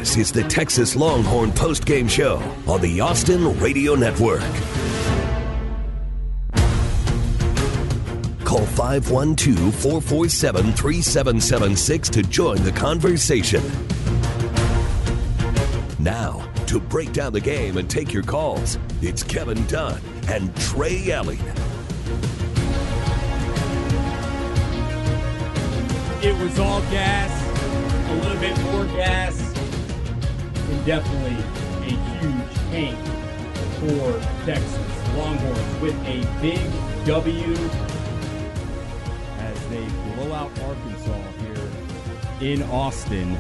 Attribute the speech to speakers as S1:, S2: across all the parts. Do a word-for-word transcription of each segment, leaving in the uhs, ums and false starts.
S1: This is the Texas Longhorn postgame show on the Austin Radio Network. Call five one two, four four seven, three seven seven six to join the conversation. Now, to break down the game and take your calls, it's Kevin Dunn and Trey Elling.
S2: It was all gas, a little bit more gas, and definitely a huge tank for Texas Longhorns with a big W as they blow out Arkansas here in Austin.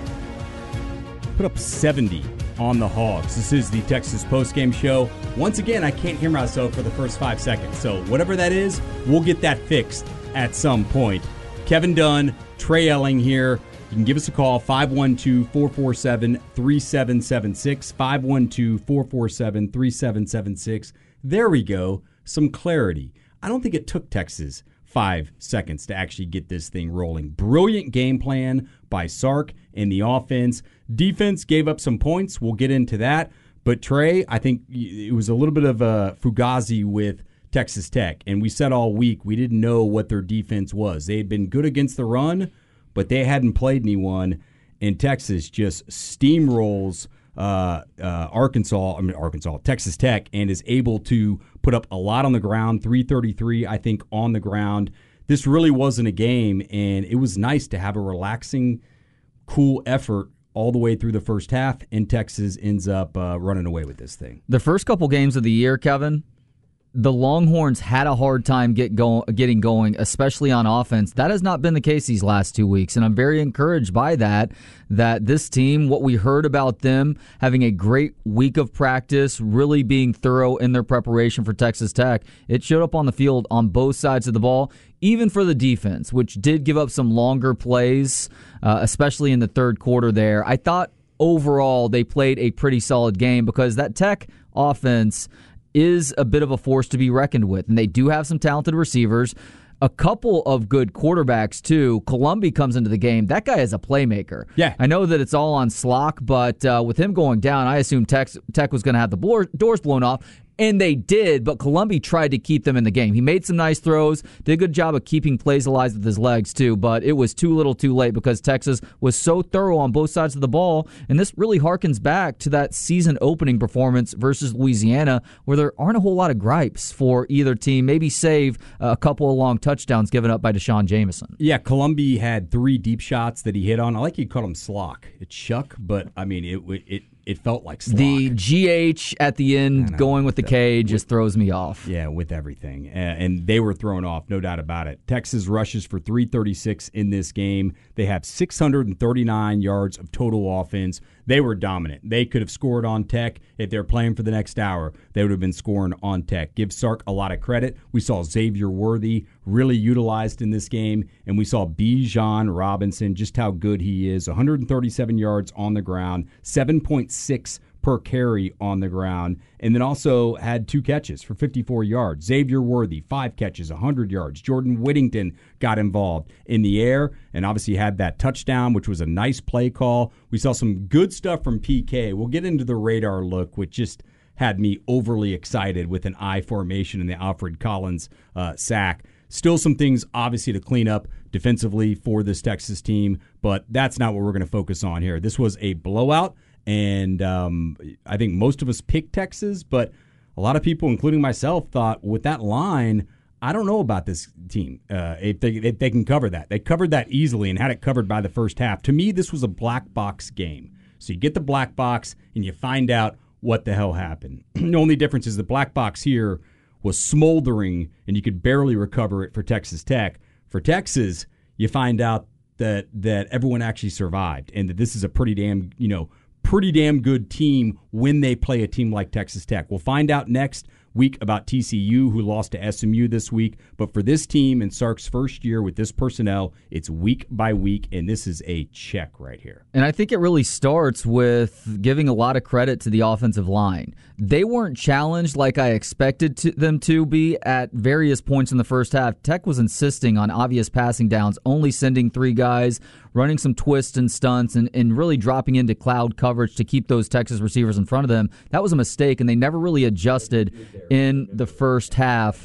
S2: Put up seventy on the Hogs. This is the Texas postgame show. Once again, I can't hear myself for the first five seconds, so whatever that is, we'll get that fixed at some point. Kevin Dunn, Trey Elling here. You can give us a call, five one two, four four seven, three seven seven six, five one two, four four seven, three seven seven six. There we go. Some clarity. I don't think it took Texas five seconds to actually get this thing rolling. Brilliant game plan by Sark and the offense. Defense gave up some points. We'll get into that. But Trey, I think it was a little bit of a fugazi with Texas Tech, and we said all week we didn't know what their defense was. They had been good against the run, but they hadn't played anyone, and Texas just steamrolls uh, uh, Arkansas, I mean Arkansas, Texas Tech, and is able to put up a lot on the ground, three thirty-three, I think, on the ground. This really wasn't a game, and it was nice to have a relaxing, cool effort all the way through the first half, and Texas ends up uh, running away with this thing.
S3: The first couple games of the year, Kevin, the Longhorns had a hard time get go- getting going, especially on offense. That has not been the case these last two weeks, and I'm very encouraged by that, that this team, what we heard about them having a great week of practice, really being thorough in their preparation for Texas Tech, it showed up on the field on both sides of the ball, even for the defense, which did give up some longer plays, uh, especially in the third quarter there. I thought overall they played a pretty solid game because that Tech offense is a bit of a force to be reckoned with. And they do have some talented receivers, a couple of good quarterbacks, too. Colombi comes into the game. That guy is a playmaker.
S2: Yeah.
S3: I know that it's all on Slock, but uh, with him going down, I assumed Tech, Tech was going to have the bloor, doors blown off. And they did, but Colombi tried to keep them in the game. He made some nice throws, did a good job of keeping plays alive with his legs, too, but it was too little too late because Texas was so thorough on both sides of the ball, and this really harkens back to that season-opening performance versus Louisiana, where there aren't a whole lot of gripes for either team, maybe save a couple of long touchdowns given up by Deshaun Jameson.
S2: Yeah, Colombi had three deep shots that he hit on. I like you called him Slock. It's Chuck, but, I mean, it it It felt like Slock.
S3: The G H at the end going with the K just throws me off.
S2: Yeah, with everything. And they were thrown off, no doubt about it. Texas rushes for three thirty-six in this game. They have six hundred thirty-nine yards of total offense. They were dominant. They could have scored on Tech. If they're playing for the next hour, they would have been scoring on Tech. Give Sark a lot of credit. We saw Xavier Worthy really utilized in this game, and we saw Bijan Robinson, just how good he is. one hundred thirty-seven yards on the ground, seven point six per carry on the ground, and then also had two catches for fifty-four yards. Xavier Worthy, five catches, one hundred yards. Jordan Whittington got involved in the air and obviously had that touchdown, which was a nice play call. We saw some good stuff from P K. We'll get into the radar look, which just had me overly excited with an I formation and the Alfred Collins uh, sack. Still some things, obviously, to clean up defensively for this Texas team, but that's not what we're going to focus on here. This was a blowout, and um, I think most of us picked Texas, but a lot of people, including myself, thought with that line, I don't know about this team, uh, if, they, if they can cover that. They covered that easily and had it covered by the first half. To me, this was a black box game. So you get the black box, and you find out what the hell happened. The only difference is the black box here was smoldering, and you could barely recover it for Texas Tech. For Texas, you find out that that everyone actually survived, and that this is a pretty damn, you know, pretty damn good team when they play a team like Texas Tech. We'll find out next week about T C U, who lost to S M U this week. But for this team in Sark's first year with this personnel, it's week by week, and this is a check right here.
S3: And I think it really starts with giving a lot of credit to the offensive line. They weren't challenged like I expected to, them to be at various points in the first half. Tech was insisting on obvious passing downs, only sending three guys, running some twists and stunts, and, and really dropping into cloud coverage to keep those Texas receivers in front of them. That was a mistake, and they never really adjusted in the first half.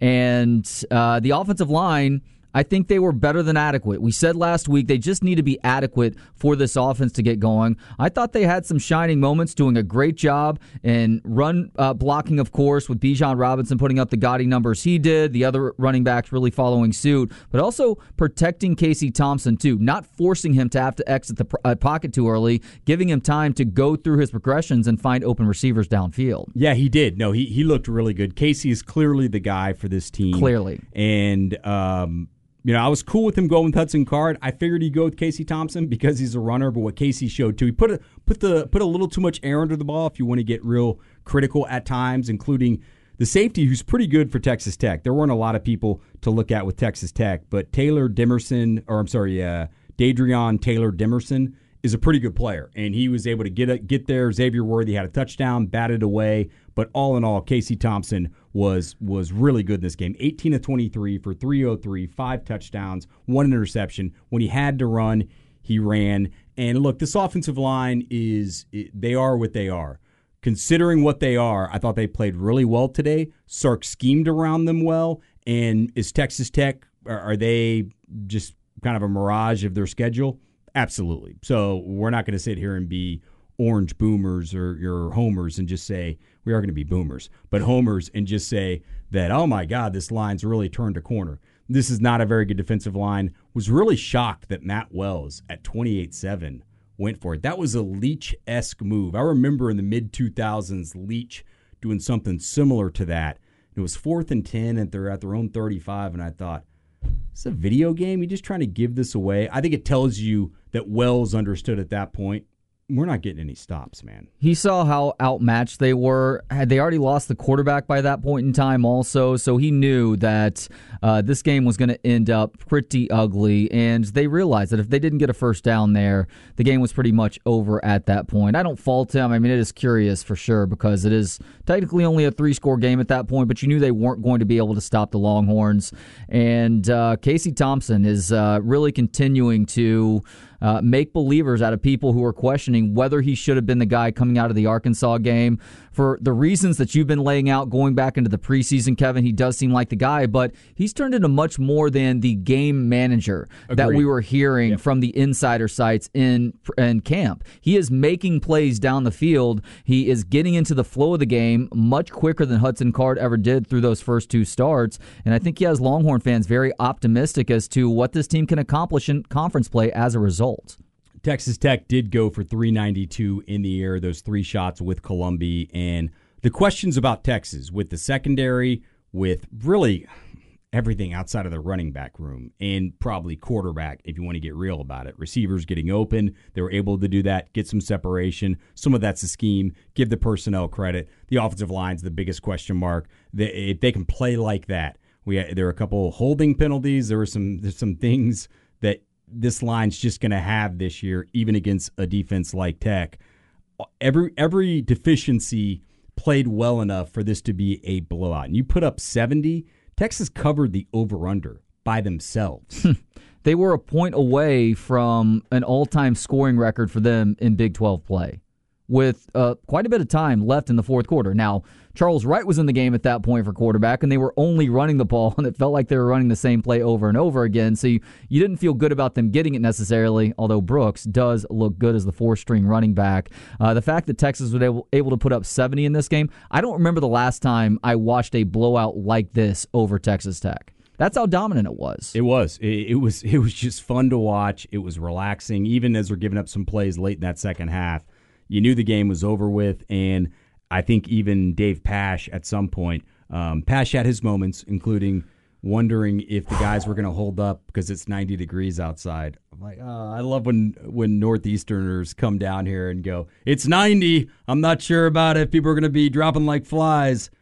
S3: And uh, the offensive line, I think they were better than adequate. We said last week they just need to be adequate for this offense to get going. I thought they had some shining moments, doing a great job in run uh, blocking, of course, with Bijan Robinson putting up the gaudy numbers he did, the other running backs really following suit, but also protecting Casey Thompson, too, not forcing him to have to exit the uh, pocket too early, giving him time to go through his progressions and find open receivers downfield.
S2: Yeah, he did. No, he, he looked really good. Casey is clearly the guy for this team.
S3: Clearly.
S2: And, um, You know, I was cool with him going with Hudson Card. I figured he'd go with Casey Thompson because he's a runner, but what Casey showed too, he put a put the put a little too much air under the ball if you want to get real critical at times, including the safety who's pretty good for Texas Tech. There weren't a lot of people to look at with Texas Tech, but Taylor Demerson, or I'm sorry, uh, Dadrion Taylor Demerson is a pretty good player, and he was able to get a, get there. Xavier Worthy had a touchdown, batted away, but all in all, Casey Thompson was was really good in this game. eighteen of twenty-three for three oh three, five touchdowns, one interception. When he had to run, he ran. And look, this offensive line is they are what they are. Considering what they are, I thought they played really well today. Sark schemed around them well, and is Texas Tech, are they just kind of a mirage of their schedule? Absolutely. So we're not going to sit here and be orange boomers or your homers and just say, we are going to be boomers, but homers and just say that, oh my God, this line's really turned a corner. This is not a very good defensive line. Was really shocked that Matt Wells at twenty-eight seven went for it. That was a Leach-esque move. I remember in the mid two thousands, Leach doing something similar to that. It was fourth and ten, and they're at their own thirty-five, and I thought, it's a video game? You're just trying to give this away? I think it tells you that Wells understood at that point, we're not getting any stops, man.
S3: He saw how outmatched they were. Had they already lost the quarterback by that point in time also, so he knew that uh, this game was going to end up pretty ugly, and they realized that if they didn't get a first down there, the game was pretty much over at that point. I don't fault him. I mean, it is curious for sure because it is technically only a three-score game at that point, but you knew they weren't going to be able to stop the Longhorns, and uh, Casey Thompson is uh, really continuing to Uh, make believers out of people who are questioning whether he should have been the guy coming out of the Arkansas game. For the reasons that you've been laying out going back into the preseason, Kevin, he does seem like the guy, but he's turned into much more than the game manager Agreed. that we were hearing yep. from the insider sites in, in camp. He is making plays down the field. He is getting into the flow of the game much quicker than Hudson Card ever did through those first two starts, and I think he has Longhorn fans very optimistic as to what this team can accomplish in conference play as a result.
S2: Texas Tech did go for three ninety-two in the air, those three shots with Columbia. And the questions about Texas with the secondary, with really everything outside of the running back room, and probably quarterback, if you want to get real about it. Receivers getting open, they were able to do that, get some separation. Some of that's a scheme. Give the personnel credit. The offensive line's the biggest question mark. They, if they can play like that, we there are a couple holding penalties. There were some there's some things that this line's just going to have this year, even against a defense like Tech. Every every deficiency played well enough for this to be a blowout. And you put up seventy, Texas covered the over-under by themselves.
S3: They were a point away from an all-time scoring record for them in Big twelve play, with uh, quite a bit of time left in the fourth quarter. Now, Charles Wright was in the game at that point for quarterback, and they were only running the ball, and it felt like they were running the same play over and over again. So you, you didn't feel good about them getting it necessarily, although Brooks does look good as the four-string running back. Uh, the fact that Texas was able, able to put up seventy in this game, I don't remember the last time I watched a blowout like this over Texas Tech. That's how dominant it was.
S2: It was. It, it was. It was just fun to watch. It was relaxing, even as they're giving up some plays late in that second half. You knew the game was over with, and I think even Dave Pasch at some point, um, Pasch had his moments, including wondering if the guys were going to hold up because it's ninety degrees outside. I'm like, oh, I love when, when Northeasterners come down here and go, it's ninety. I'm not sure about it. People are going to be dropping like flies.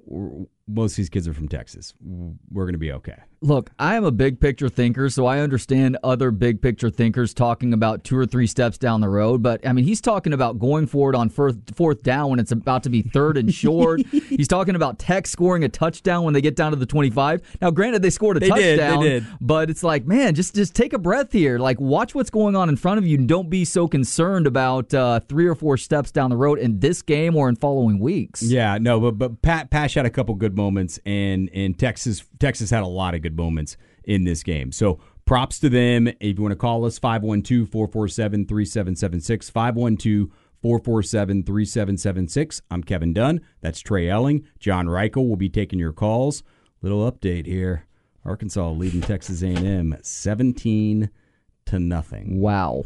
S2: most of these kids are from Texas. We're going to be okay.
S3: Look, I am a big picture thinker, so I understand other big picture thinkers talking about two or three steps down the road. But, I mean, he's talking about going forward on fourth, fourth down when it's about to be third and short. He's talking about Tech scoring a touchdown when they get down to the twenty-five. Now, granted, they scored a
S2: they
S3: touchdown,
S2: did, they did.
S3: But it's like, man, just, just take a breath here. Like, watch what's going on in front of you and don't be so concerned about uh, three or four steps down the road in this game or in following weeks.
S2: Yeah, no, but but Pat Pash had a couple good moments, and, and Texas Texas had a lot of good moments in this game. So props to them. If you want to call us, five one two, four four seven, three seven seven six, five one two, four four seven, three seven seven six. I'm Kevin Dunn. That's Trey Elling. John Reichel will be taking your calls. Little update here. Arkansas leading Texas A and M seventeen to nothing.
S3: Wow.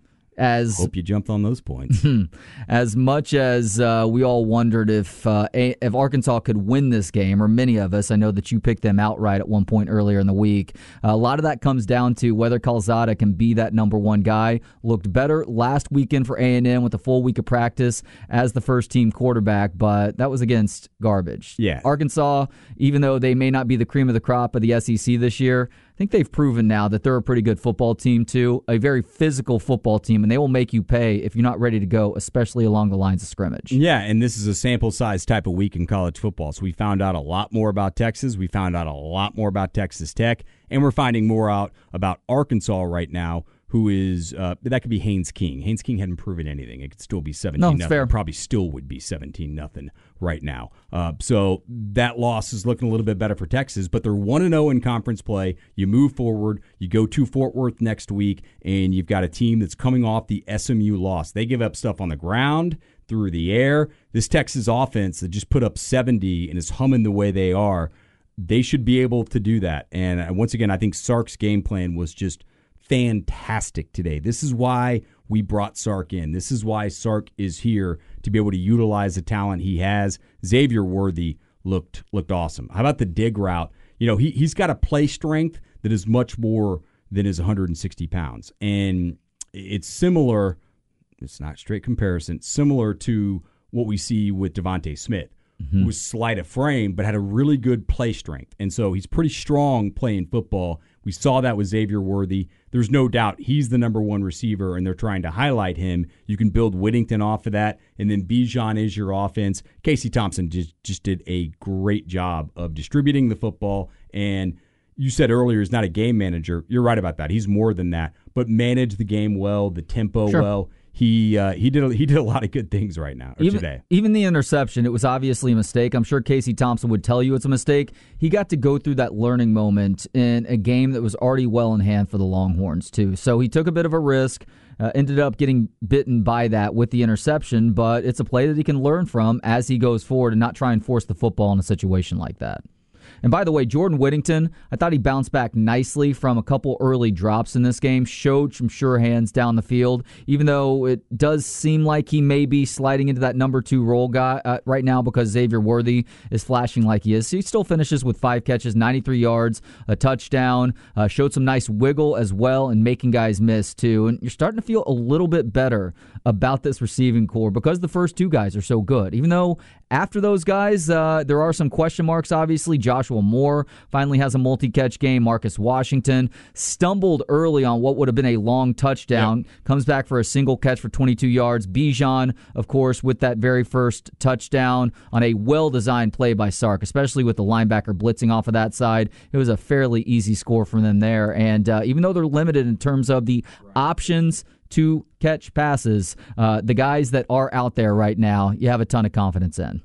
S3: As
S2: Hope you jumped on those points.
S3: As much as uh, we all wondered if uh, a- if Arkansas could win this game, or many of us, I know that you picked them outright at one point earlier in the week. Uh, a lot of that comes down to whether Calzada can be that number one guy. Looked better last weekend for A and M with a full week of practice as the first team quarterback, but that was against garbage.
S2: Yeah.
S3: Arkansas, even though they may not be the cream of the crop of the S E C this year, I think they've proven now that they're a pretty good football team, too, a very physical football team, and they will make you pay if you're not ready to go, especially along the lines of scrimmage.
S2: Yeah, and this is a sample size type of week in college football. So we found out a lot more about Texas. We found out a lot more about Texas Tech, and we're finding more out about Arkansas right now, who is, uh, that could be Haynes King. Haynes King hadn't proven anything. It could still be seventeen nothing.
S3: No, it's fair.
S2: Probably still would be seventeen nothing right now. Uh, so that loss is looking a little bit better for Texas, but they're one and oh in conference play. You move forward. You go to Fort Worth next week, and you've got a team that's coming off the S M U loss. They give up stuff on the ground, through the air. This Texas offense that just put up seventy and is humming the way they are, they should be able to do that. And once again, I think Sark's game plan was just fantastic today. This is why we brought Sark in. This is why Sark is here, to be able to utilize the talent he has. Xavier Worthy looked looked awesome. How about the dig route? You know, he, he's got a play strength that is much more than his one hundred sixty pounds. And it's similar, it's not straight comparison, similar to what we see with Devontae Smith, mm-hmm. who was slight of frame but had a really good play strength. And so he's pretty strong playing football. We saw that with Xavier Worthy. There's no doubt he's the number one receiver, and they're trying to highlight him. You can build Whittington off of that, and then Bijan is your offense. Casey Thompson just, just did a great job of distributing the football, and you said earlier he's not a game manager. You're right about that. He's more than that, but managed the game well, the tempo
S3: sure.
S2: well. He uh, he did a, he did a lot of good things right now or
S3: even,
S2: today.
S3: Even the interception, it was obviously a mistake. I'm sure Casey Thompson would tell you it's a mistake. He got to go through that learning moment in a game that was already well in hand for the Longhorns too. So he took a bit of a risk, uh, ended up getting bitten by that with the interception, but it's a play that he can learn from as he goes forward and not try and force the football in a situation like that. And by the way, Jordan Whittington, I thought he bounced back nicely from a couple early drops in this game, showed some sure hands down the field, even though it does seem like he may be sliding into that number two role guy uh, right now because Xavier Worthy is flashing like he is. So he still finishes with five catches, ninety-three yards, a touchdown, uh, showed some nice wiggle as well and making guys miss too. And you're starting to feel a little bit better about this receiving core because the first two guys are so good. Even though after those guys, uh, there are some question marks, obviously. Joshua Moore finally has a multi-catch game. Marcus Washington stumbled early on what would have been a long touchdown. Yep. Comes back for a single catch for twenty-two yards. Bijan, of course, with that very first touchdown on a well-designed play by Sark, especially with the linebacker blitzing off of that side. It was a fairly easy score from them there. And uh, even though they're limited in terms of the right. options to catch passes, uh, the guys that are out there right now, you have a ton of confidence in.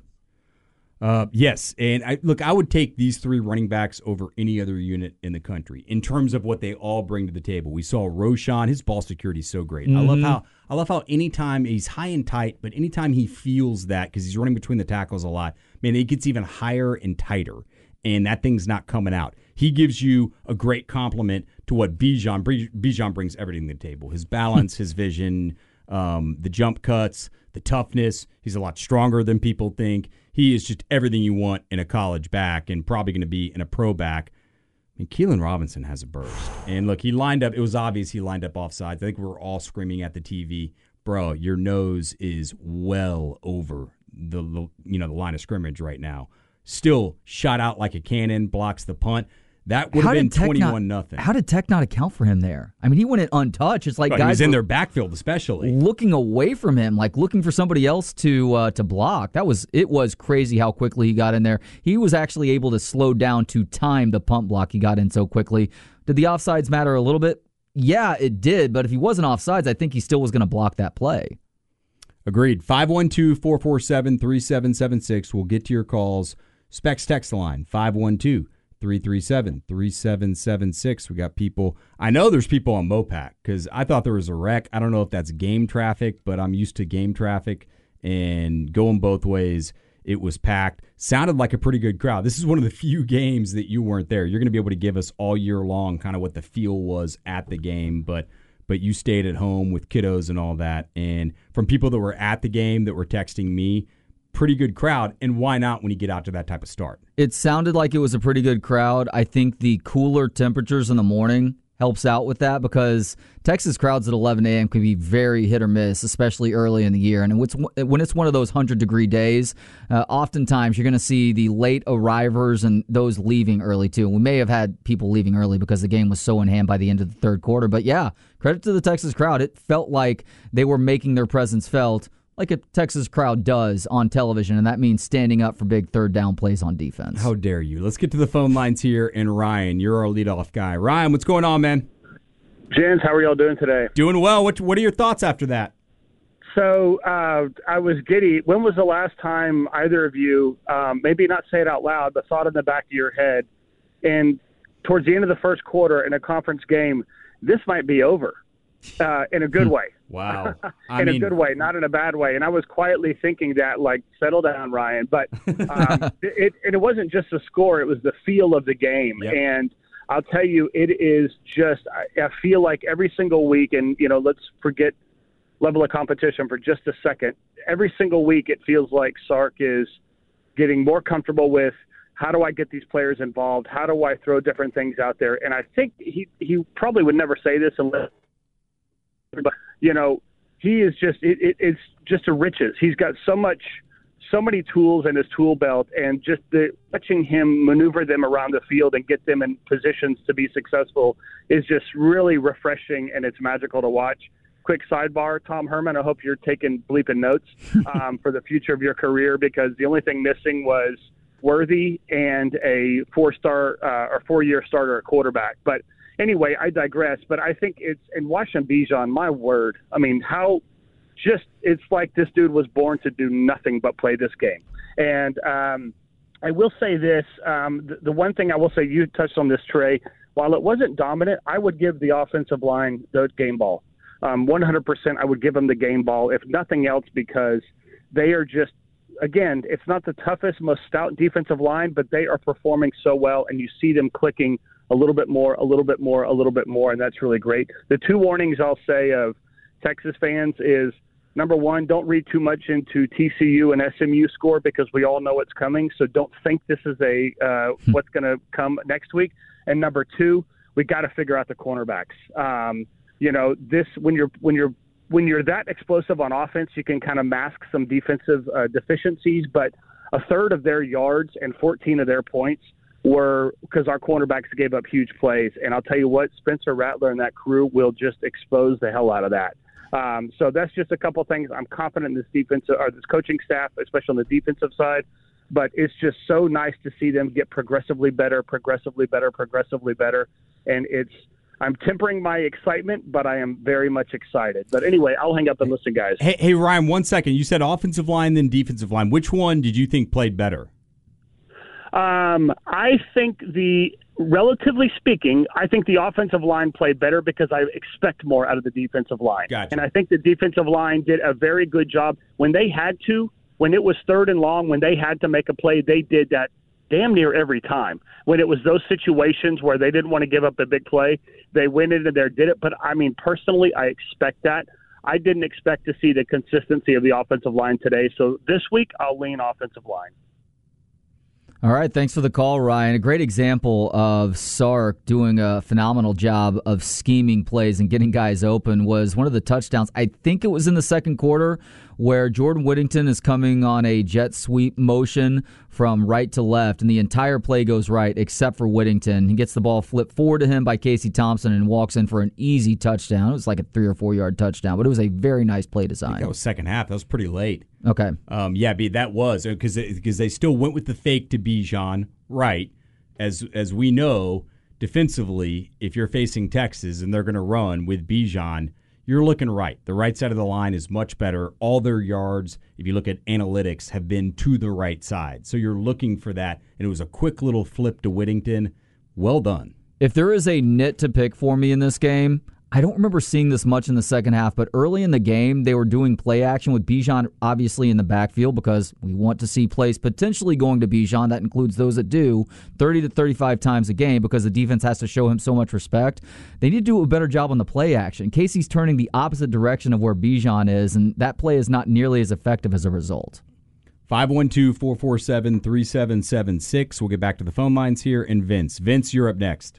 S2: Uh, yes, and I, look, I would take these three running backs over any other unit in the country in terms of what they all bring to the table. We saw Roschon; his ball security is so great. Mm-hmm. I love how I love how anytime he's high and tight, but anytime he feels that because he's running between the tackles a lot, man, it gets even higher and tighter, and that thing's not coming out. He gives you a great compliment to what Bijan Bijan brings everything to the table: his balance, his vision, um, the jump cuts, the toughness. He's a lot stronger than people think. He is just everything you want in a college back and probably going to be in a pro back. I mean, Keelan Robinson has a burst. And look, he lined up. It was obvious he lined up offsides. I think we were all screaming at the T V, bro, your nose is well over the, the you know the line of scrimmage right now. still shot out like a cannon, blocks the punt. That would
S3: How
S2: have been
S3: did Tech
S2: twenty-one
S3: not-
S2: nothing.
S3: How did Tech not account for him there? I mean, he went in untouched. It's like
S2: Well,
S3: guys
S2: he was in
S3: were
S2: their backfield, especially
S3: looking away from him, like looking for somebody else to uh, to block. That was it was crazy how quickly he got in there. He was actually able to slow down to time the punt block. He got in so quickly. Did the offsides matter a little bit? Yeah, it did. But if he wasn't offsides, I think he still was going to block that play.
S2: Agreed. five one two, four four seven, three seven seven six. We'll get to your calls. Specs text line, five one two, three three seven, three seven seven six. We got people. I know there's people on Mopac because I thought there was a wreck. I don't know if that's game traffic, but I'm used to game traffic and going both ways. It was packed. Sounded like a pretty good crowd. This is one of the few games that you weren't there. You're going to be able to give us all year long kind of what the feel was at the game, but but you stayed at home with kiddos and all that. And from people that were at the game that were texting me, pretty good crowd. And why not when you get out to that type of start?
S3: It sounded like it was a pretty good crowd. I think the cooler temperatures in the morning helps out with that because Texas crowds at eleven a.m. can be very hit or miss, especially early in the year. And it's, when it's one of those one hundred degree days, uh, oftentimes you're going to see the late arrivers and those leaving early too. We may have had people leaving early because the game was so in hand by the end of the third quarter. But yeah, credit to the Texas crowd. It felt like they were making their presence felt like a Texas crowd does on television, and that means standing up for big third down plays on defense.
S2: How dare you? Let's get to the phone lines here. And Ryan, you're our leadoff guy. Ryan, what's going on, man?
S4: Gents, how are y'all doing today?
S2: Doing well. What What are your thoughts after that?
S4: So uh, I was giddy. When was the last time either of you, um, maybe not say it out loud, but thought in the back of your head, and towards the end of the first quarter in a conference game, this might be over uh, in a good way.
S2: Wow. I
S4: in
S2: mean,
S4: a good way, not in a bad way. And I was quietly thinking that, like, settle down, Ryan. But um, it, it, it wasn't just the score. It was the feel of the game.
S2: Yep.
S4: And I'll tell you, it is just – I feel like every single week, and, you know, let's forget level of competition for just a second. Every single week it feels like Sark is getting more comfortable with how do I get these players involved? How do I throw different things out there? And I think he, he probably would never say this unless – but, you know, he is just it, it, it's just a riches. He's got so much, so many tools in his tool belt, and just the, watching him maneuver them around the field and get them in positions to be successful is just really refreshing, and it's magical to watch. Quick sidebar, Tom Herman, I hope you're taking bleeping notes um, for the future of your career, because the only thing missing was Worthy and a four-star uh, or four-year starter at quarterback. But anyway, I digress, but I think it's – and watching Bijan, my word, I mean, how just – it's like this dude was born to do nothing but play this game. And um, I will say this, um, the, the one thing I will say, you touched on this, Trey, while it wasn't dominant, I would give the offensive line the game ball. Um, one hundred percent I would give them the game ball, if nothing else, because they are just – again, it's not the toughest, most stout defensive line, but they are performing so well, and you see them clicking – a little bit more, a little bit more, a little bit more, and that's really great. The two warnings I'll say of Texas fans is, number one, don't read too much into T C U and S M U score, because we all know it's coming, so don't think this is a uh, what's going to come next week. And number two, we got to figure out the cornerbacks. Um, you know, this when you're when you're when you're that explosive on offense, you can kind of mask some defensive uh, deficiencies, but a third of their yards and fourteen of their points were because our cornerbacks gave up huge plays. And I'll tell you what, Spencer Rattler and that crew will just expose the hell out of that. Um, so that's just a couple things. I'm confident in this defense or this coaching staff, especially on the defensive side. But it's just so nice to see them get progressively better, progressively better, progressively better. And it's I'm tempering my excitement, but I am very much excited. But anyway, I'll hang up and listen, guys.
S2: Hey, hey Ryan, one second. You said offensive line, then defensive line. Which one did you think played better?
S4: Um, I think the, relatively speaking, I think the offensive line played better because I expect more out of the defensive line.
S2: Gotcha.
S4: And I think the defensive line did a very good job. When they had to, when it was third and long, when they had to make a play, they did that damn near every time. When it was those situations where they didn't want to give up a big play, they went into there, did it. But, I mean, personally, I expect that. I didn't expect to see the consistency of the offensive line today. So this week, I'll lean offensive line.
S3: All right, thanks for the call, Ryan. A great example of Sark doing a phenomenal job of scheming plays and getting guys open was one of the touchdowns. I think it was in the second quarter where Jordan Whittington is coming on a jet sweep motion from right to left, and the entire play goes right except for Whittington. He gets the ball flipped forward to him by Casey Thompson and walks in for an easy touchdown. It was like a three or four yard touchdown, but it was a very nice play design.
S2: That was second half. That was pretty late.
S3: Okay.
S2: Um, yeah, B, that was because because they still went with the fake to Bijan, right? As as we know, defensively, if you're facing Texas and they're going to run with Bijan, you're looking right. The right side of the line is much better. All their yards, if you look at analytics, have been to the right side. So you're looking for that, and it was a quick little flip to Whittington. Well done.
S3: If there is a nit to pick for me in this game, I don't remember seeing this much in the second half, but early in the game, they were doing play action with Bijan obviously in the backfield because we want to see plays potentially going to Bijan. That includes those that do thirty to thirty-five times a game because the defense has to show him so much respect. They need to do a better job on the play action. Casey's turning the opposite direction of where Bijan is, and that play is not nearly as effective as a result.
S2: five one two, four four seven, three seven seven six. We'll get back to the phone lines here. And Vince. Vince, you're up next.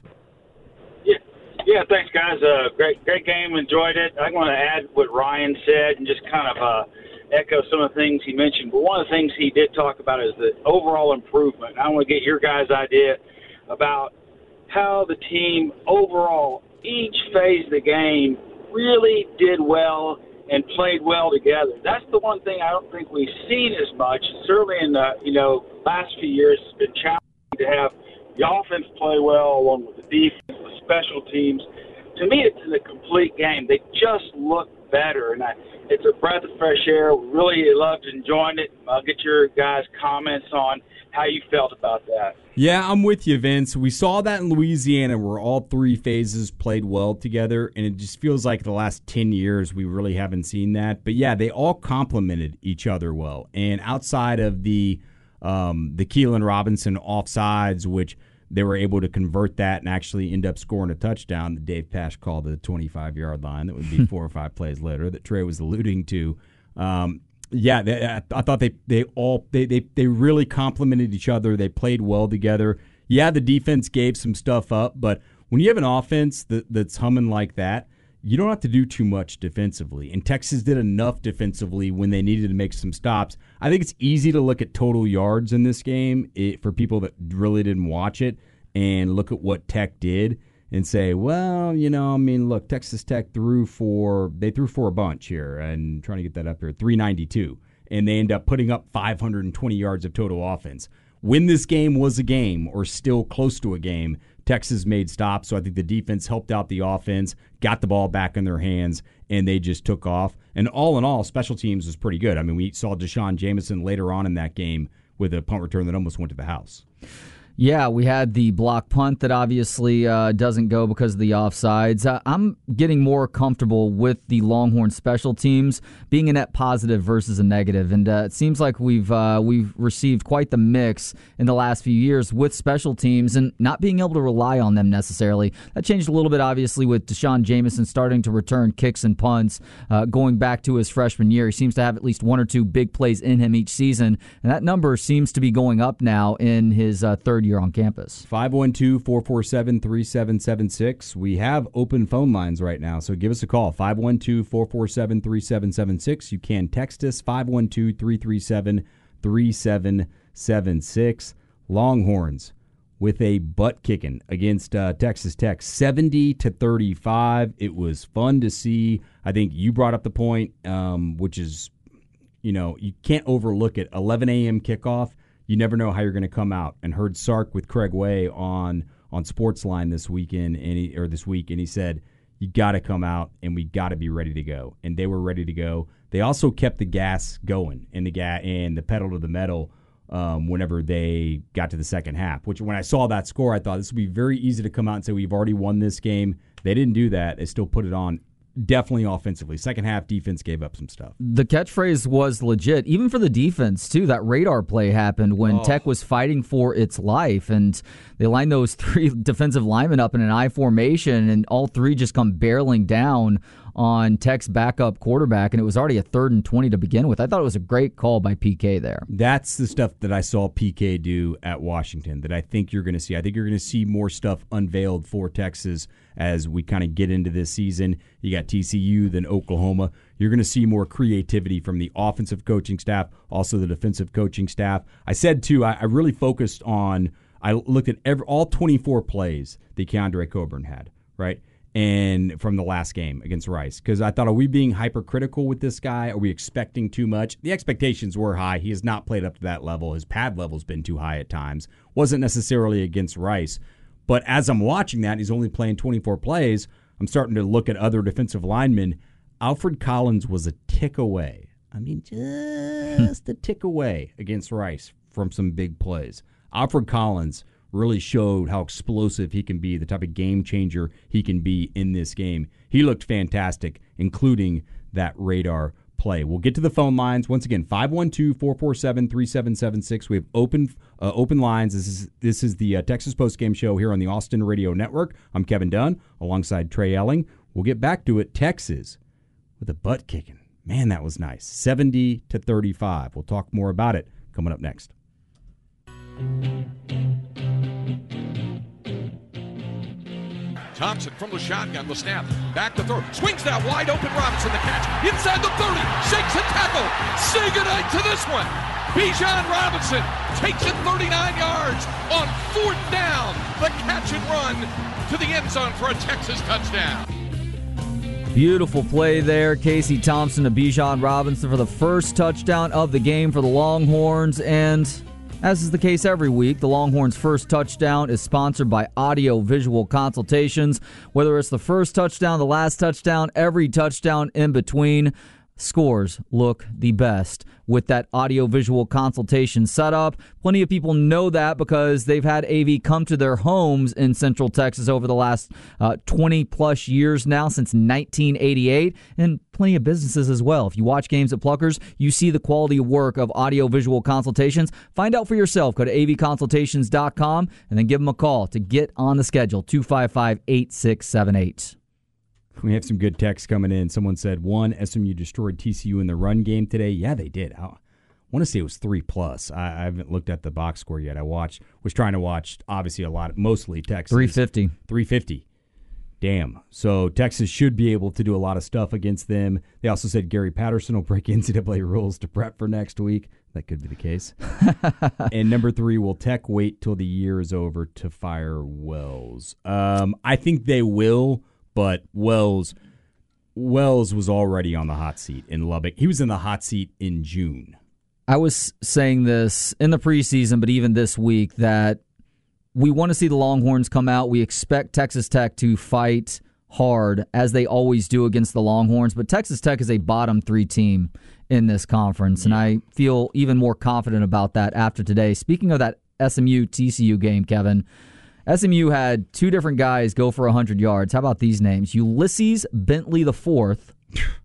S5: Yeah, thanks, guys. Uh, great, great game. Enjoyed it. I want to add what Ryan said and just kind of uh, echo some of the things he mentioned. But one of the things he did talk about is the overall improvement. I want to get your guys' idea about how the team overall, each phase of the game, really did well and played well together. That's the one thing I don't think we've seen as much. Certainly in the you know last few years, it's been challenging to have the offense play well along with the defense, the special teams. To me, it's a complete game. They just look better, and I, it's a breath of fresh air. Really loved enjoying it. I'll get your guys' comments on how you felt about that.
S2: Yeah, I'm with you, Vince. We saw that in Louisiana where all three phases played well together, and it just feels like the last ten years we really haven't seen that. But, yeah, they all complemented each other well. And outside of the um, the Keelan Robinson offsides, which they were able to convert that and actually end up scoring a touchdown that Dave Pasch called the twenty-five-yard line. That would be four or five plays later that Trey was alluding to. Um, yeah, they, I, I thought they they all they, they they really complemented each other. They played well together. Yeah, the defense gave some stuff up, but when you have an offense that, that's humming like that, you don't have to do too much defensively. And Texas did enough defensively when they needed to make some stops. I think it's easy to look at total yards in this game it, for people that really didn't watch it and look at what Tech did and say, well, you know, I mean, look, Texas Tech threw for they threw for a bunch here, and trying to get that up here, three ninety-two, and they end up putting up five hundred twenty yards of total offense. When this game was a game or still close to a game, Texas made stops, so I think the defense helped out the offense, got the ball back in their hands, and they just took off. And all in all, special teams was pretty good. I mean, we saw Deshaun Jameson later on in that game with a punt return that almost went to the house.
S3: Yeah, we had the block punt that obviously uh, doesn't go because of the offsides. Uh, I'm getting more comfortable with the Longhorn special teams being a net positive versus a negative, and uh, it seems like we've uh, we've received quite the mix in the last few years with special teams and not being able to rely on them necessarily. That changed a little bit, obviously, with Deshaun Jameson starting to return kicks and punts, uh, going back to his freshman year. He seems to have at least one or two big plays in him each season, and that number seems to be going up now in his uh, third year on campus.
S2: five one two, four four seven, three seven seven six. We have open phone lines right now, so give us a call. five one two, four four seven, three seven seven six. You can text us, five one two, three three seven, three seven seven six. Longhorns with a butt kicking against uh, Texas Tech, seventy to thirty-five. It was fun to see. I think you brought up the point, um, which is, you know, you can't overlook it. eleven a.m. kickoff. You never know how you're going to come out. And heard Sark with Craig Way on on Sportsline this weekend, and he, or this week, and he said, you got to come out, and we got to be ready to go. And they were ready to go. They also kept the gas going and the ga- and the pedal to the metal um, whenever they got to the second half, which when I saw that score, I thought this would be very easy to come out and say, we've already won this game. They didn't do that. They still put it on. Definitely offensively. Second half, defense gave up some stuff.
S3: The catchphrase was legit, even for the defense, too. That radar play happened when oh. Tech was fighting for its life, and they lined those three defensive linemen up in an I formation, and all three just come barreling down on Tech's backup quarterback, and it was already a third and twenty to begin with. I thought it was a great call by P K there.
S2: That's the stuff that I saw P K do at Washington that I think you're going to see. I think you're going to see more stuff unveiled for Texas as we kind of get into this season. You got T C U, then Oklahoma. You're going to see more creativity from the offensive coaching staff, also the defensive coaching staff. I said, too, I, I really focused on, I looked at every, all twenty-four plays that Keondre Coburn had, right? And from the last game against Rice, because I thought, are we being hypercritical with this guy? Are we expecting too much? The expectations were high. He has not played up to that level. His pad level's been too high at times. Wasn't necessarily against Rice. But as I'm watching that, he's only playing twenty-four plays. I'm starting to look at other defensive linemen. Alfred Collins was a tick away. I mean, just a tick away against Rice from some big plays. Alfred Collins really showed how explosive he can be, the type of game changer he can be in this game. He looked fantastic, including that radar play. We'll get to the phone lines. Once again, five one two, four four seven, three seven seven six. We have open uh, open lines. This is this is the uh, Texas Postgame Show here on the Austin Radio Network. I'm Kevin Dunn alongside Trey Elling. We'll get back to it. Texas with a butt kicking. Man, that was nice. seventy to thirty-five. We'll talk more about it coming up next.
S6: Thompson from the shotgun, the snap, back to throw, swings that wide open Robinson, the catch, inside the thirty, shakes a tackle, say goodnight to this one. Bijan Robinson takes it thirty-nine yards on fourth down, the catch and run to the end zone for a Texas touchdown.
S3: Beautiful play there. Casey Thompson to Bijan Robinson for the first touchdown of the game for the Longhorns. And as is the case every week, the Longhorns' first touchdown is sponsored by Audio Visual Consultations. Whether it's the first touchdown, the last touchdown, every touchdown in between, scores look the best with that audio-visual consultation setup. Plenty of people know that because they've had A V come to their homes in Central Texas over the last uh, twenty-plus years now, since nineteen eighty-eight, and plenty of businesses as well. If you watch games at Pluckers, you see the quality of work of audio-visual consultations. Find out for yourself. Go to a v consultations dot com and then give them a call to get on the schedule, two five five, eight six seven eight.
S2: We have some good texts coming in. Someone said, one, S M U destroyed T C U in the run game today. Yeah, they did. I want to say it was three plus. I, I haven't looked at the box score yet. I watched, was trying to watch, obviously, a lot, mostly Texas.
S3: three fifty.
S2: three fifty. Damn. So Texas should be able to do a lot of stuff against them. They also said Gary Patterson will break N C double A rules to prep for next week. That could be the case. And number three, will Tech wait till the year is over to fire Wells? Um, I think they will. But Wells Wells was already on the hot seat in Lubbock. He was in the hot seat in June.
S3: I was saying this in the preseason, but even this week, that we want to see the Longhorns come out. We expect Texas Tech to fight hard, as they always do against the Longhorns. But Texas Tech is a bottom three team in this conference, and I feel even more confident about that after today. Speaking of that S M U T C U game, Kevin, S M U had two different guys go for one hundred yards. How about these names? Ulysses Bentley the fourth,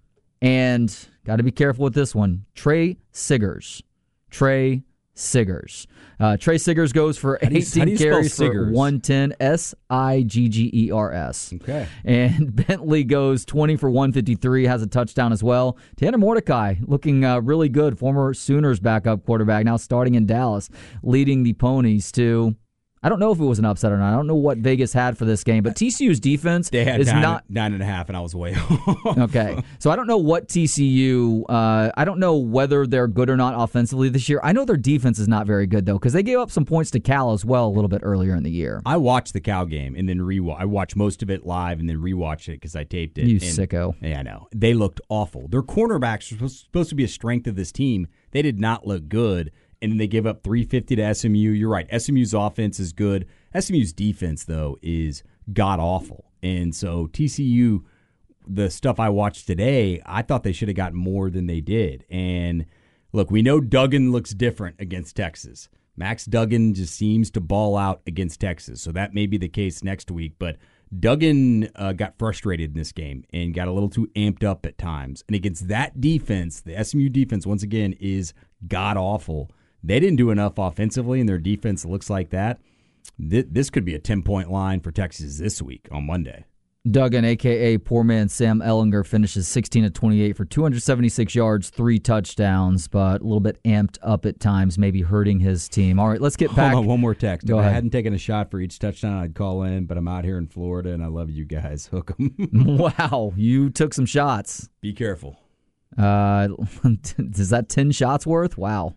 S3: and got to be careful with this one, Trey Siggers. Trey Siggers. Uh, Trey Siggers goes for
S2: How do you- how do
S3: eighteen
S2: you spell
S3: carries for
S2: Siggers?
S3: one ten, S I G G E R S.
S2: Okay.
S3: And Bentley goes twenty for one fifty-three, has a touchdown as well. Tanner Mordecai looking uh, really good, former Sooners backup quarterback, now starting in Dallas, leading the Ponies to, I don't know if it was an upset or not. I don't know what Vegas had for this game, but T C U's defense
S2: They had
S3: is
S2: nine,
S3: not
S2: nine and a half, and I was way off.
S3: okay. So I don't know what T C U. Uh, I don't know whether they're good or not offensively this year. I know their defense is not very good though, because they gave up some points to Cal as well a little bit earlier in the year.
S2: I watched the Cal game and then rewatch. I watched most of it live and then rewatched it because I taped it.
S3: You
S2: and,
S3: sicko.
S2: Yeah, I know. They looked awful. Their cornerbacks were supposed to be a strength of this team. They did not look good, and then they give up three fifty to S M U. You're right. S M U's offense is good. S M U's defense, though, is god-awful. And so T C U, the stuff I watched today, I thought they should have gotten more than they did. And, look, we know Duggan looks different against Texas. Max Duggan just seems to ball out against Texas, so that may be the case next week. But Duggan uh, got frustrated in this game and got a little too amped up at times. And against that defense, the S M U defense, once again, is god-awful. They didn't do enough offensively, and their defense looks like that. This could be a ten-point line for Texas this week on Monday.
S3: Duggan, a k a. poor man Sam Ellinger, finishes sixteen of twenty-eight for two hundred seventy-six yards, three touchdowns, but a little bit amped up at times, maybe hurting his team. All right, let's get back.
S2: Hold on, one more text.
S3: Go
S2: if
S3: ahead.
S2: I hadn't taken a shot for each touchdown, I'd call in, but I'm out here in Florida, and I love you guys. Hook 'em.
S3: Wow, you took some shots.
S2: Be careful.
S3: Uh, is that ten shots worth? Wow.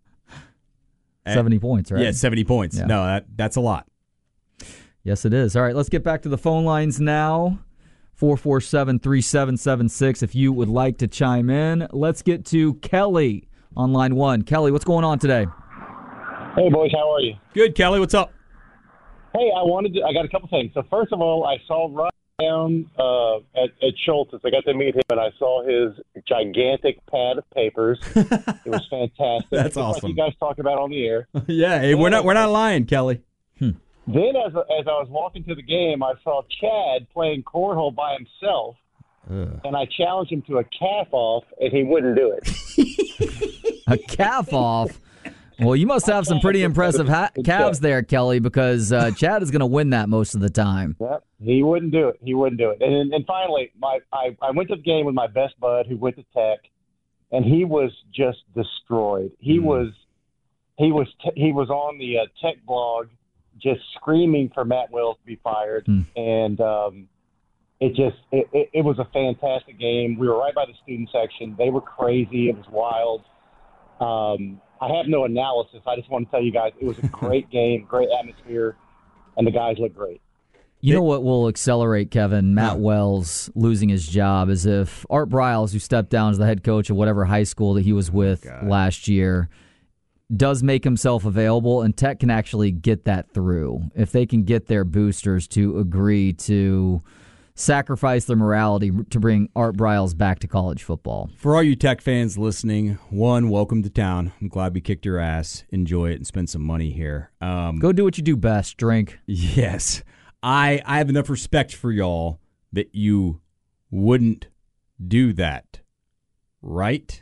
S3: seventy points, right?
S2: Yeah, seventy points.
S3: Yeah.
S2: No, that that's a lot.
S3: Yes, it is. All right, let's get back to the phone lines now. four four seven, three seven seven six if you would like to chime in. Let's get to Kelly on line one. Kelly, what's going on today?
S7: Hey, boys, how are you?
S2: Good, Kelly. What's up?
S7: Hey, I wanted to, I got a couple things. So first of all, I saw Ryan down uh, at, at Schultz's. I got to meet him, and I saw his gigantic pad of papers. It was fantastic.
S2: That's
S7: Just
S2: awesome.
S7: Like you guys talk about on the air.
S2: Yeah, hey, we're not we're not lying, Kelly.
S7: Then, as as I was walking to the game, I saw Chad playing cornhole by himself, Ugh. and I challenged him to a calf off, and he wouldn't do it.
S3: A calf off? Well, you must have some pretty impressive ha- calves there, Kelly, because uh, Chad is going to win that most of the time.
S7: Yep, he wouldn't do it. He wouldn't do it. And and finally, my I, I went to the game with my best bud who went to Tech, and he was just destroyed. He mm. was he was t- he was on the uh, Tech blog, just screaming for Matt Wells to be fired, mm. and um, it just it, it, it was a fantastic game. We were right by the student section. They were crazy. It was wild. Um, I have no analysis. I just want to tell you guys it was a great game, great atmosphere, and the guys look great.
S3: You know what will accelerate, Kevin, Matt huh. Wells losing his job is if Art Briles, who stepped down as the head coach of whatever high school that he was with oh, last year, does make himself available, and Tech can actually get that through. If they can get their boosters to agree to sacrifice their morality to bring Art Briles back to college football.
S2: For all you Tech fans listening, one, welcome to town. I'm glad we kicked your ass. Enjoy it and spend some money here. Um,
S3: Go do what you do best, drink.
S2: Yes. I, I have enough respect for y'all that you wouldn't do that. Right?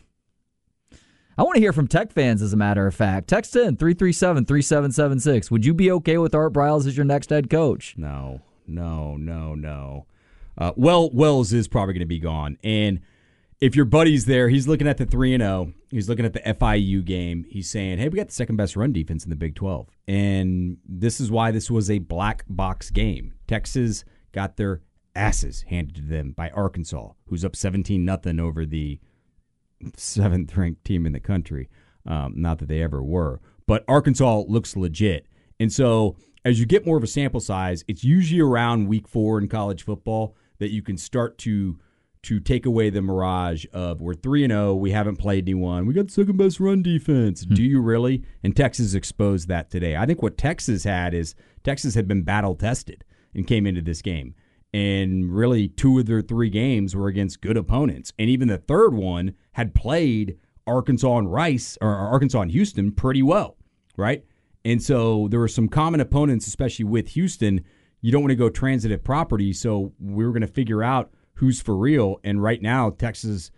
S3: I want to hear from Tech fans, as a matter of fact. Text in three three seven, three seven seven six. Would you be okay with Art Briles as your next head coach?
S2: No, no, no, no. Uh, well, Wells is probably going to be gone. And if your buddy's there, he's looking at the three and oh. He's looking at the F I U game. He's saying, hey, we got the second best run defense in the Big twelve. And this is why this was a black box game. Texas got their asses handed to them by Arkansas, who's up seventeen nothing over the seventh-ranked team in the country. Um, not that they ever were. But Arkansas looks legit. And so as you get more of a sample size, it's usually around week four in college football that you can start to to take away the mirage of we're three and oh, we haven't played anyone, we got the second best run defense. Hmm. Do you really? And Texas exposed that today. I think what Texas had is Texas had been battle-tested and came into this game. And really two of their three games were against good opponents. And even the third one had played Arkansas and Rice, or Arkansas and Houston pretty well, right? And so there were some common opponents, especially with Houston. You don't want to go transitive property, so we were going to figure out who's for real. And right now, Texas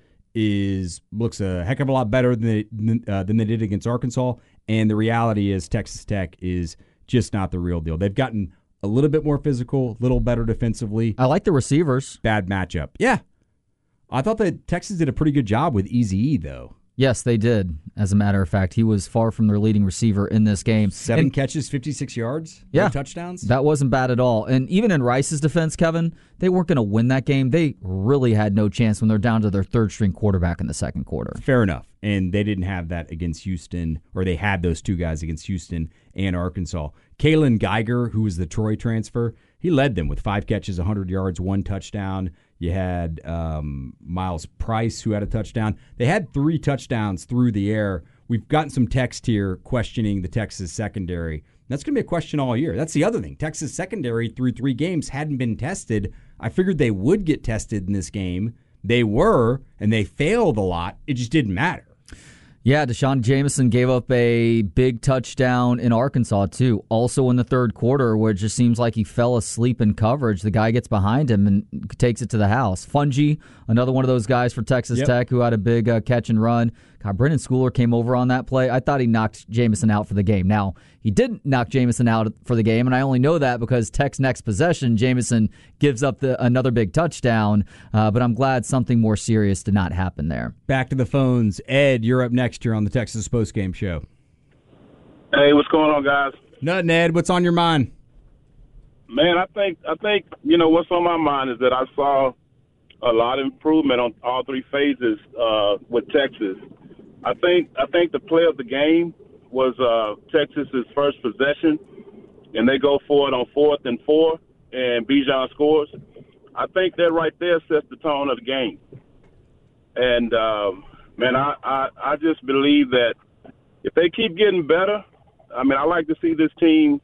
S2: is looks a heck of a lot better than they, uh, than they did against Arkansas. And the reality is Texas Tech is just not the real deal. They've gotten a little bit more physical, a little better defensively.
S3: I like the receivers.
S2: Bad matchup. Yeah. I thought that Texas did a pretty good job with Eazy-E, though.
S3: Yes, they did. As a matter of fact, he was far from their leading receiver in this game.
S2: Seven
S3: and,
S2: catches, fifty-six yards,
S3: yeah,
S2: no touchdowns.
S3: That wasn't bad at all. And even in Rice's defense, Kevin, they weren't going to win that game. They really had no chance when they're down to their third-string quarterback in the second quarter.
S2: Fair enough. And they didn't have that against Houston, or they had those two guys against Houston and Arkansas. Kalen Geiger, who was the Troy transfer, he led them with five catches, one hundred yards, one touchdown. You had um, Miles Price, who had a touchdown. They had three touchdowns through the air. We've gotten some text here questioning the Texas secondary. That's going to be a question all year. That's the other thing. Texas secondary through three games hadn't been tested. I figured they would get tested in this game. They were, and they failed a lot. It just didn't matter.
S3: Yeah, Deshaun Jameson gave up a big touchdown in Arkansas, too. Also in the third quarter, where it just seems like he fell asleep in coverage. The guy gets behind him and takes it to the house. Fungi, another one of those guys for Texas yep. Tech who had a big uh, catch and run. God, Brennan Schooler came over on that play. I thought he knocked Jameson out for the game. Now, he didn't knock Jameson out for the game, and I only know that because Tech's next possession, Jameson gives up the, another big touchdown, uh, but I'm glad something more serious did not happen there.
S2: Back to the phones. Ed, you're up next here on the Texas Postgame Show.
S8: Hey, what's going on, guys?
S2: Nothing, Ed. What's on your mind?
S8: Man, I think, I think you know, what's on my mind is that I saw a lot of improvement on all three phases uh, with Texas. I think I think the play of the game was uh, Texas's first possession, and they go for it on fourth and four, and Bijan scores. I think that right there sets the tone of the game. And, um, man, I, I, I just believe that if they keep getting better, I mean, I like to see this team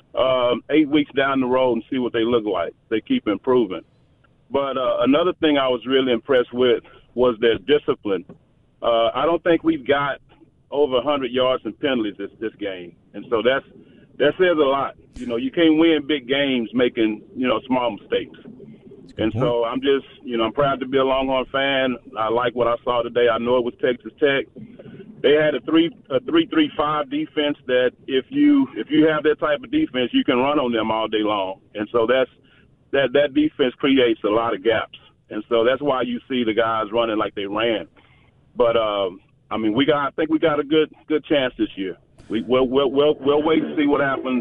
S8: um, eight weeks down the road and see what they look like. They keep improving. But uh, another thing I was really impressed with was their discipline. Uh, I don't think we've got over one hundred yards and penalties this, this game. And so that's that says a lot. You know, you can't win big games making, you know, small mistakes. And so I'm just, you know, I'm proud to be a Longhorn fan. I like what I saw today. I know it was Texas Tech. They had a three a three three five defense that if you if you have that type of defense, you can run on them all day long. And so that's that that defense creates a lot of gaps. And so that's why you see the guys running like they ran. But um, I mean, we got I think we got a good good chance this year. We we'll we'll we'll, we'll wait to see what happens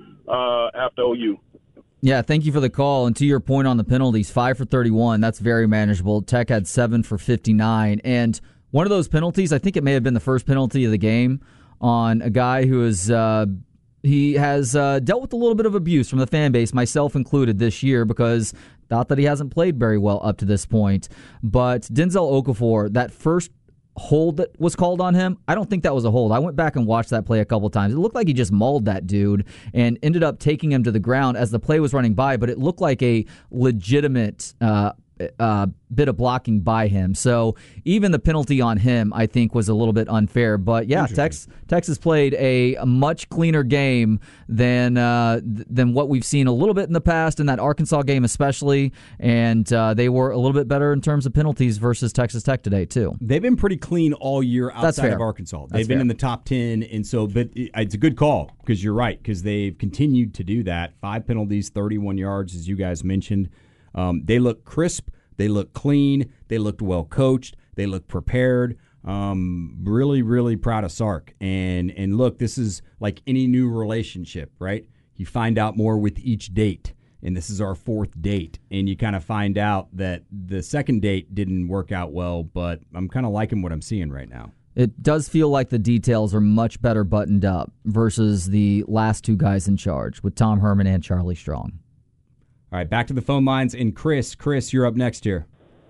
S8: uh, after O U.
S3: Yeah, thank you for the call. And to your point on the penalties, five for thirty-one, that's very manageable. Tech had seven for fifty-nine. And one of those penalties, I think it may have been the first penalty of the game, on a guy who is uh, he has uh, dealt with a little bit of abuse from the fan base, myself included, this year, because thought that he hasn't played very well up to this point. But Denzel Okafor, that first hold that was called on him, I don't think that was a hold. I went back and watched that play a couple times. It looked like he just mauled that dude and ended up taking him to the ground as the play was running by, but it looked like a legitimate uh, uh, bit of blocking by him. So even the penalty on him, I think, was a little bit unfair. But yeah, Tex, Texas played a, a much cleaner game than uh, th- than what we've seen a little bit in the past, in that Arkansas game especially. And uh, they were a little bit better in terms of penalties versus Texas Tech today, too.
S2: They've been pretty clean all year outside of Arkansas. They've
S3: That's
S2: been
S3: fair.
S2: in the top ten, and so but it's a good call because you're right, because they've continued to do that. Five penalties, thirty-one yards, as you guys mentioned. Um, they look crisp. They look clean. They looked well coached. They look prepared. Um, really, really proud of Sark. And and look, this is like any new relationship, right? You find out more with each date. And this is our fourth date. And you kind of find out that the second date didn't work out well, but I'm kind of liking what I'm seeing right now.
S3: It does feel like the details are much better buttoned up versus the last two guys in charge with Tom Herman and Charlie Strong.
S2: All right, back to the phone lines. And Chris, Chris, you're up next here.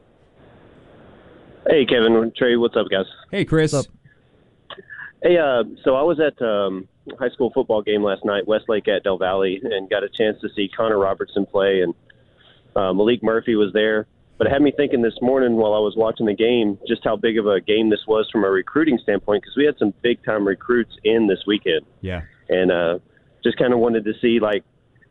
S9: Hey, Kevin, Trey, what's up, guys?
S2: Hey, Chris.
S3: What's up?
S9: Hey, uh, so I was at um, a high school football game last night, Westlake at Del Valley, and got a chance to see Connor Robertson play, and uh, Malik Murphy was there. But it had me thinking this morning while I was watching the game just how big of a game this was from a recruiting standpoint, because we had some big-time recruits in this weekend.
S2: Yeah.
S9: And uh, just kind of wanted to see, like,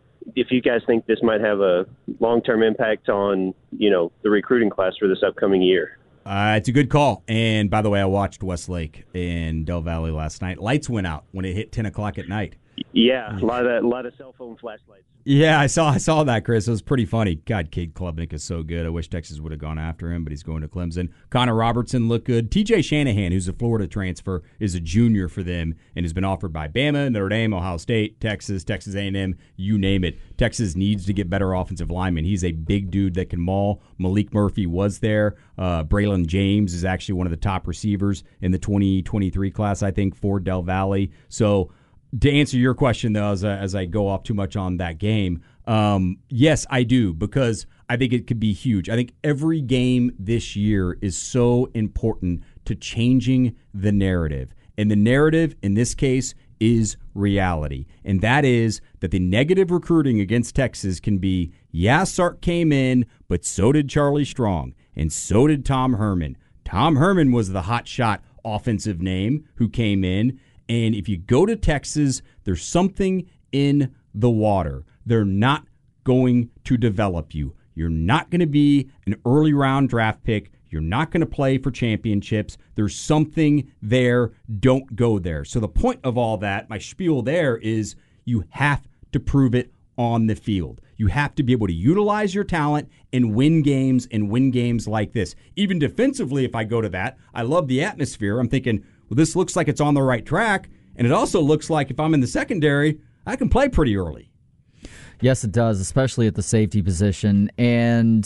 S9: if you guys think this might have a long-term impact on, you know, the recruiting class for this upcoming year.
S2: Uh, it's a good call. And by the way, I watched Westlake in Del Valley last night. Lights went out when it hit ten o'clock at night.
S9: Yeah, a lot of a lot of cell phone flashlights.
S2: Yeah, I saw I saw that, Chris. It was pretty funny. God, Cade Klubnik is so good. I wish Texas would have gone after him, but he's going to Clemson. Connor Robertson looked good. T J Shanahan, who's a Florida transfer, is a junior for them and has been offered by Bama, Notre Dame, Ohio State, Texas, Texas A and M, you name it. Texas needs to get better offensive linemen. He's a big dude that can maul. Malik Murphy was there. Uh, Braylon James is actually one of the top receivers in the twenty twenty-three class, I think, for Del Valley. So to answer your question, though, as I, as I go off too much on that game, um, yes, I do, because I think it could be huge. I think every game this year is so important to changing the narrative. And the narrative, in this case, is reality. And that is that the negative recruiting against Texas can be, yeah, Sark came in, but so did Charlie Strong, and so did Tom Herman. Tom Herman was the hot shot offensive name who came in. And if you go to Texas, there's something in the water. They're not going to develop you. You're not going to be an early round draft pick. You're not going to play for championships. There's something there. Don't go there. So the point of all that, my spiel there, is you have to prove it on the field. You have to be able to utilize your talent and win games and win games like this. Even defensively, if I go to that, I love the atmosphere. I'm thinking, well, this looks like it's on the right track. And it also looks like if I'm in the secondary, I can play pretty early.
S3: Yes, it does, especially at the safety position. And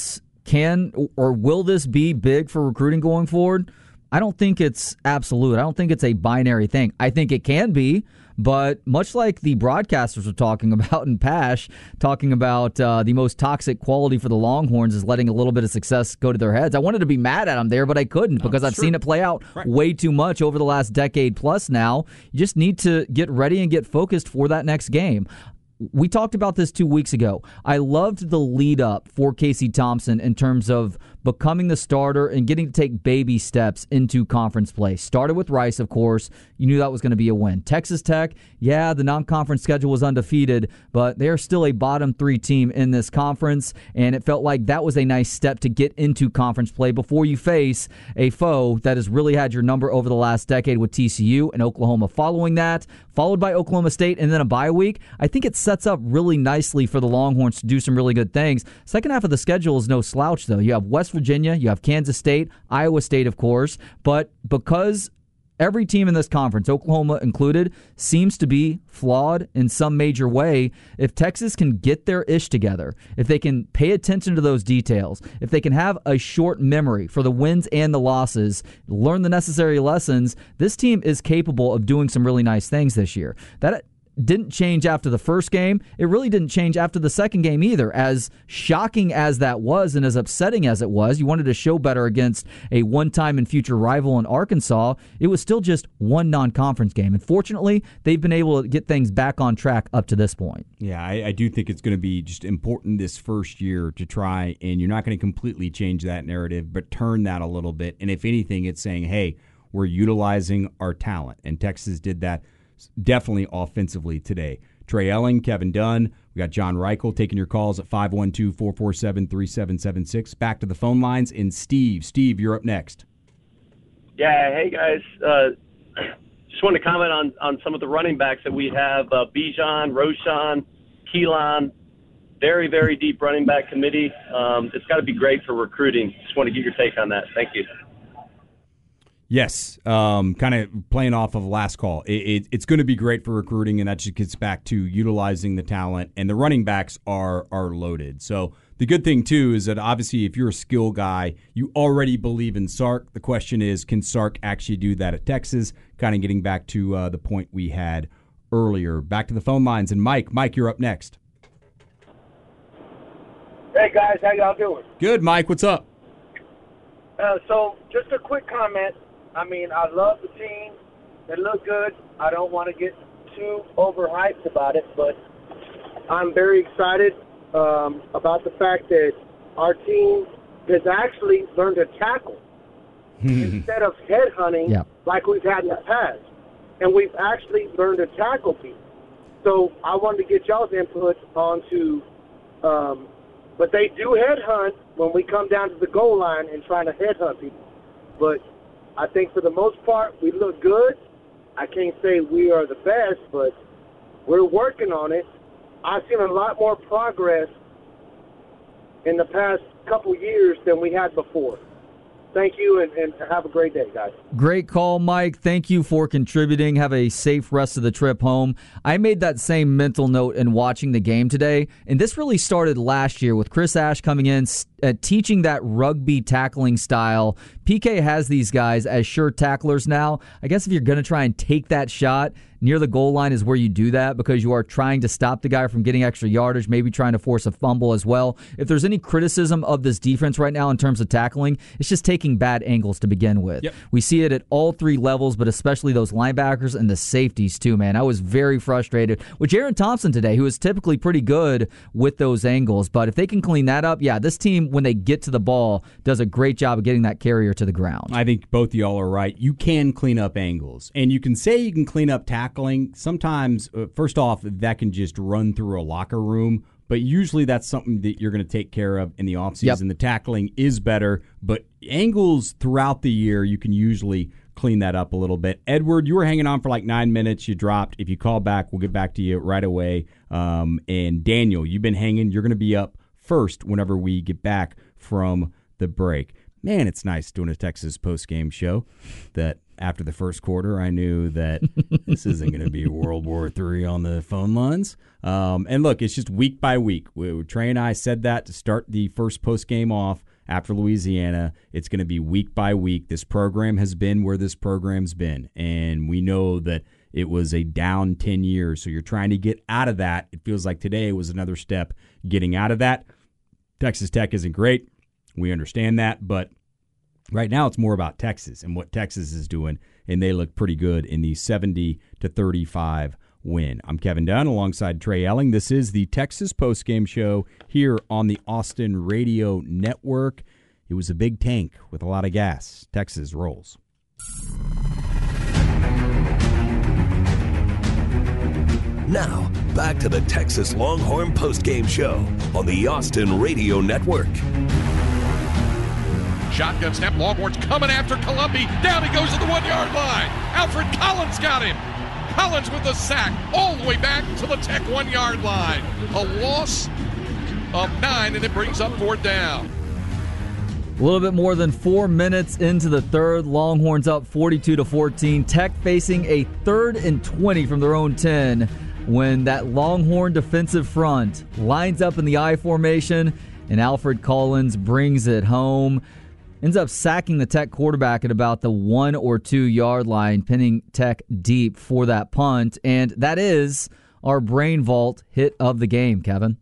S3: can or will this be big for recruiting going forward? I don't think it's absolute. I don't think it's a binary thing. I think it can be, but much like the broadcasters were talking about in Pash, talking about uh, the most toxic quality for the Longhorns is letting a little bit of success go to their heads. I wanted to be mad at them there, but I couldn't because oh, I've sure. seen it play out right. way too much over the last decade plus now. You just need to get ready and get focused for that next game. We talked about this two weeks ago. I loved the lead up for Casey Thompson in terms of becoming the starter and getting to take baby steps into conference play. Started with Rice, of course. You knew that was going to be a win. Texas Tech, yeah, the non-conference schedule was undefeated, but they're still a bottom three team in this conference, and it felt like that was a nice step to get into conference play before you face a foe that has really had your number over the last decade with T C U and Oklahoma following that, followed by Oklahoma State and then a bye week. I think it sets up really nicely for the Longhorns to do some really good things. Second half of the schedule is no slouch, though. You have West Virginia, you have Kansas State, Iowa State, of course, but because every team in this conference, Oklahoma included, seems to be flawed in some major way, if Texas can get their ish together, if they can pay attention to those details, if they can have a short memory for the wins and the losses, learn the necessary lessons, this team is capable of doing some really nice things this year. That didn't change after the first game. It really didn't change after the second game either. As shocking as that was and as upsetting as it was, you wanted to show better against a one-time and future rival in Arkansas. It was still just one non-conference game. And fortunately, they've been able to get things back on track up to this point.
S2: Yeah, I, I do think it's going to be just important this first year to try, and you're not going to completely change that narrative, but turn that a little bit. And if anything, it's saying, hey, we're utilizing our talent. And Texas did that definitely offensively today. Trey Elling, Kevin Dunn, we got John Reichel taking your calls at five one two, four four seven, three seven seven six. Back to the phone lines, and Steve. Steve, you're up next.
S10: Yeah, hey guys. Uh, just wanted to comment on, on some of the running backs that we have. Uh, Bijan, Roshan, Keelan, very, very deep running back committee. Um, it's got to be great for recruiting. Just want to get your take on that. Thank you.
S2: Yes, um, kind of playing off of last call. It, it, it's going to be great for recruiting, and that just gets back to utilizing the talent. And the running backs are are loaded. So the good thing, too, is that obviously if you're a skill guy, you already believe in Sark. The question is, can Sark actually do that at Texas? Kind of getting back to uh, the point we had earlier. Back to the phone lines. And Mike, Mike, you're up next.
S11: Hey, guys. How y'all doing?
S2: Good, Mike. What's up?
S11: Uh, so just a quick comment. I mean, I love the team. They look good. I don't want to get too overhyped about it, but I'm very excited um, about the fact that our team has actually learned to tackle instead of headhunting yeah. like we've had in the past. And we've actually learned to tackle people. So I wanted to get y'all's input onto um, but they do headhunt when we come down to the goal line and trying to headhunt people. But I think for the most part, we look good. I can't say we are the best, but we're working on it. I've seen a lot more progress in the past couple years than we had before. Thank you, and, and have a great day, guys.
S3: Great call, Mike. Thank you for contributing. Have a safe rest of the trip home. I made that same mental note in watching the game today, and this really started last year with Chris Ash coming in, uh, teaching that rugby tackling style. P K has these guys as sure tacklers now. I guess if you're going to try and take that shot, near the goal line is where you do that because you are trying to stop the guy from getting extra yardage, maybe trying to force a fumble as well. If there's any criticism of this defense right now in terms of tackling, it's just taking bad angles to begin with. Yep. We see it at all three levels, but especially those linebackers and the safeties too, man. I was very frustrated with Jaron Thompson today, who is typically pretty good with those angles. But if they can clean that up, yeah, this team, when they get to the ball, does a great job of getting that carrier to the ground.
S2: I think both of y'all are right. You can clean up angles, and you can say you can clean up tackling. Sometimes, uh, first off, that can just run through a locker room, but usually that's something that you're going to take care of in the offseason. Yep. The tackling is better, but angles throughout the year, you can usually clean that up a little bit. Edward, you were hanging on for like nine minutes. You dropped. If you call back, we'll get back to you right away. Um, and Daniel, you've been hanging. You're going to be up first whenever we get back from the break. Man, it's nice doing a Texas post-game show that after the first quarter, I knew that this isn't going to be World War Three on the phone lines. Um, and look, it's just week by week. We, Trey and I said that to start the first post-game off after Louisiana. It's going to be week by week. This program has been where this program's been, and we know that it was a down ten years, so you're trying to get out of that. It feels like today was another step getting out of that. Texas Tech isn't great. We understand that, but right now it's more about Texas and what Texas is doing, and they look pretty good in the seventy to thirty-five win. I'm Kevin Dunn alongside Trey Elling. This is the Texas Postgame Show here on the Austin Radio Network. It was a big tank with a lot of gas. Texas rolls.
S1: Now, back to the Texas Longhorn Postgame Show on the Austin Radio Network.
S6: Shotgun snap, Longhorns coming after Columbi. Down he goes to the one-yard line. Alfred Collins got him. Collins with the sack all the way back to the Tech one-yard line. A loss of nine, and it brings up fourth down.
S3: A little bit more than four minutes into the third. Longhorns up forty-two to fourteen. Tech facing a third and twenty from their own ten when that Longhorn defensive front lines up in the I formation and Alfred Collins brings it home. Ends up sacking the Tech quarterback at about the one or two yard line, pinning Tech deep for that punt. And that is our Brain Vault hit of the game, Kevin.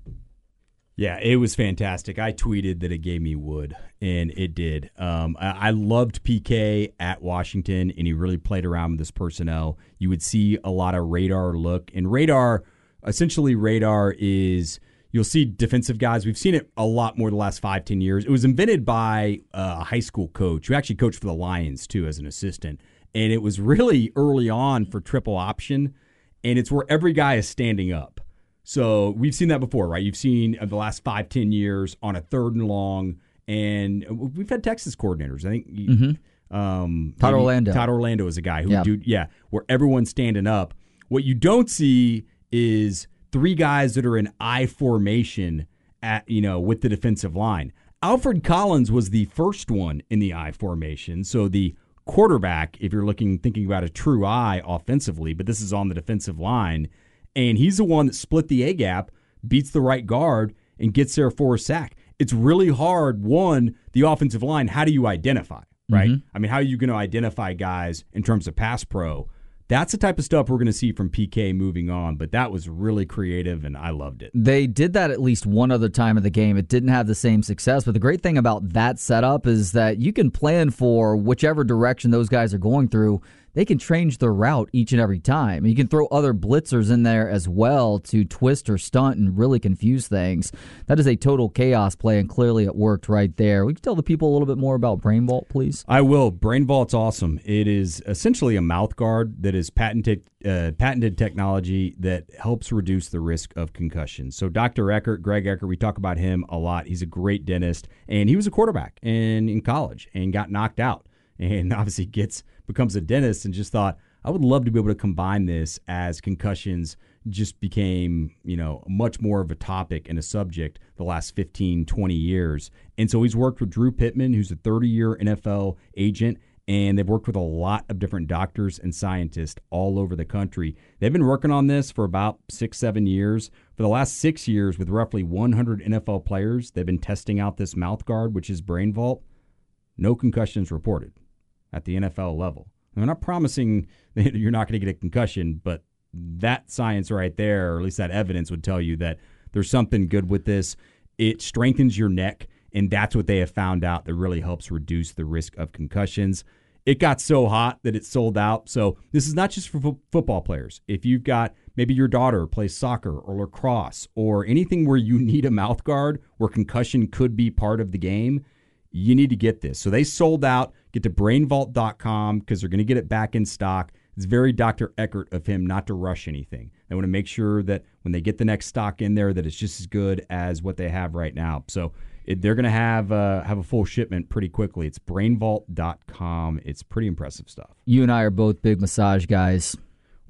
S2: Yeah, it was fantastic. I tweeted that it gave me wood, and it did. Um, I, I loved P K at Washington, and he really played around with his personnel. You would see a lot of radar look. And radar, essentially radar is, you'll see defensive guys. We've seen it a lot more the last five, ten years. It was invented by a high school coach who actually coached for the Lions, too, as an assistant. And it was really early on for triple option, and it's where every guy is standing up. So we've seen that before, right? You've seen the last five, ten years on a third and long, and we've had Texas coordinators. I think
S3: Mm-hmm.
S2: um,
S3: Todd Orlando.
S2: Todd Orlando is a guy who
S3: Yeah.
S2: would do, yeah, where everyone's standing up. What you don't see is three guys that are in I formation at, you know, with the defensive line. Alfred Collins was the first one in the I formation. So the quarterback, if you're looking, thinking about a true I offensively, but this is on the defensive line, and he's the one that split the A gap, beats the right guard, and gets there for a sack. It's really hard, one, the offensive line, how do you identify, right?
S3: Mm-hmm.
S2: I mean, how are you going to identify guys in terms of pass pro? That's the type of stuff we're going to see from P K moving on, but that was really creative, and I loved it.
S3: They did that at least one other time in the game. It didn't have the same success, but the great thing about that setup is that you can plan for whichever direction those guys are going through. They can change their route each and every time. You can throw other blitzers in there as well to twist or stunt and really confuse things. That is a total chaos play, and clearly it worked right there. We can tell the people a little bit more about Brain Vault, please.
S2: I will. Brain Vault's awesome. It is essentially a mouth guard that is patented uh, patented technology that helps reduce the risk of concussion. So Doctor Eckert, Greg Eckert, we talk about him a lot. He's a great dentist, and he was a quarterback in, in college and got knocked out, and obviously gets becomes a dentist, and just thought, I would love to be able to combine this as concussions just became, you know, much more of a topic and a subject the last fifteen, twenty years. And so he's worked with Drew Pittman, who's a thirty-year N F L agent, and they've worked with a lot of different doctors and scientists all over the country. They've been working on this for about six, seven years. For the last six years, with roughly one hundred N F L players, they've been testing out this mouth guard, which is Brain Vault. No concussions reported at the N F L level. I'm not promising that you're not going to get a concussion, but that science right there, or at least that evidence, would tell you that there's something good with this. It strengthens your neck, and that's what they have found out that really helps reduce the risk of concussions. It got so hot that it sold out. So this is not just for fo- football players. If you've got maybe your daughter plays soccer or lacrosse or anything where you need a mouth guard where concussion could be part of the game, you need to get this. So they sold out. Get to brain vault dot com because they're going to get it back in stock. It's very Doctor Eckert of him not to rush anything. They want to make sure that when they get the next stock in there that it's just as good as what they have right now. So it, they're going to have uh, have a full shipment pretty quickly. It's brain vault dot com. It's pretty impressive stuff.
S3: You and I are both big massage guys.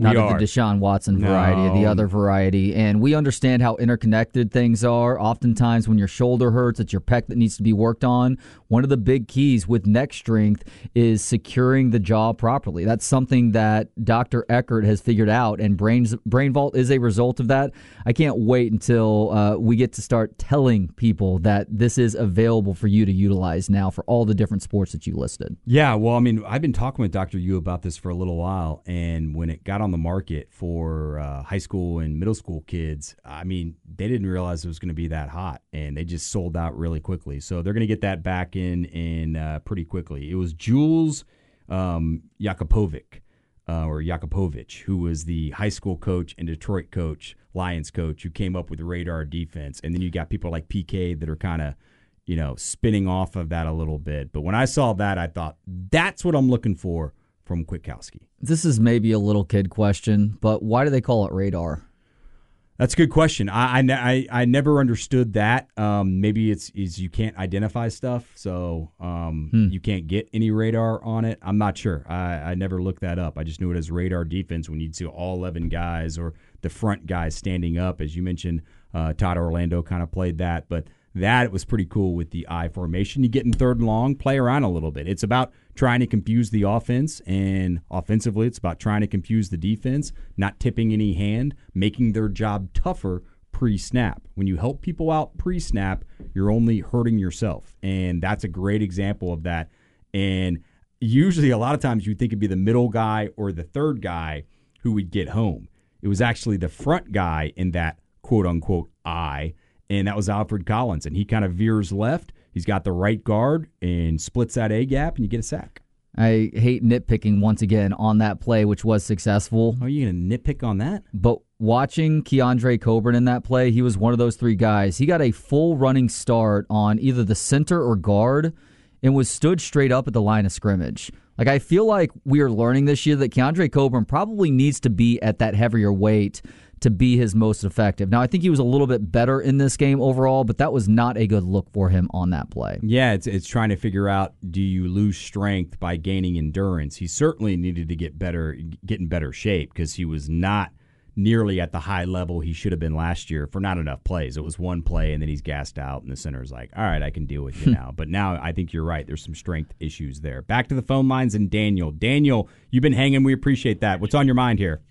S3: Not
S2: we
S3: of
S2: are.
S3: the Deshaun Watson variety,
S2: No.
S3: the other variety. And we understand how interconnected things are. Oftentimes when your shoulder hurts, it's your pec that needs to be worked on. One of the big keys with neck strength is securing the jaw properly. That's something that Doctor Eckert has figured out, and Brains, Brain Vault is a result of that. I can't wait until uh, we get to start telling people that this is available for you to utilize now for all the different sports that you listed.
S2: Yeah, well, I mean, I've been talking with Doctor Yu about this for a little while, and when it got on the market for uh, high school and middle school kids, I mean, they didn't realize it was going to be that hot, and they just sold out really quickly. So they're going to get that back in in uh, pretty quickly. It was Jules um, Jakupovic, uh, or Jakupovich, who was the high school coach and Detroit coach, Lions coach, who came up with the radar defense. And then you got people like P K that are kind of, you know, spinning off of that a little bit. But when I saw that, I thought, that's what I'm looking for from Kwiatkowski.
S3: This is maybe a little kid question, but why do they call it radar?
S2: That's a good question. I I, I, I never understood that. Um, maybe it's is you can't identify stuff, so um,
S3: Hmm.
S2: you can't get any radar on it. I'm not sure. I, I never looked that up. I just knew it as radar defense when you'd see all eleven guys or the front guys standing up. As you mentioned, uh, Todd Orlando kind of played that, but that was pretty cool with the I formation. You get in third and long, play around a little bit. It's about trying to confuse the offense, and offensively it's about trying to confuse the defense, not tipping any hand, making their job tougher pre-snap. When you help people out pre-snap, you're only hurting yourself, and that's a great example of that. And usually a lot of times you'd think it'd be the middle guy or the third guy who would get home. It was actually the front guy in that quote-unquote I, and that was Alfred Collins. And he kind of veers left. He's got the right guard and splits that A gap, and you get a sack.
S3: I hate nitpicking once again on that play, which was successful.
S2: Are you going to nitpick on that?
S3: But watching Keandre Coburn in that play, he was one of those three guys. He got a full running start on either the center or guard and was stood straight up at the line of scrimmage. Like, I feel like we are learning this year that Keandre Coburn probably needs to be at that heavier weight to be his most effective. Now, I think he was a little bit better in this game overall, but that was not a good look for him on that play.
S2: Yeah, it's it's trying to figure out, do you lose strength by gaining endurance? He certainly needed to get better, get in better shape, because he was not nearly at the high level he should have been last year for not enough plays. It was one play, and then he's gassed out, and the center's like, all right, I can deal with you now. But now I think you're right. There's some strength issues there. Back to the phone lines and Daniel. Daniel, you've been hanging. We appreciate that. What's on your mind here?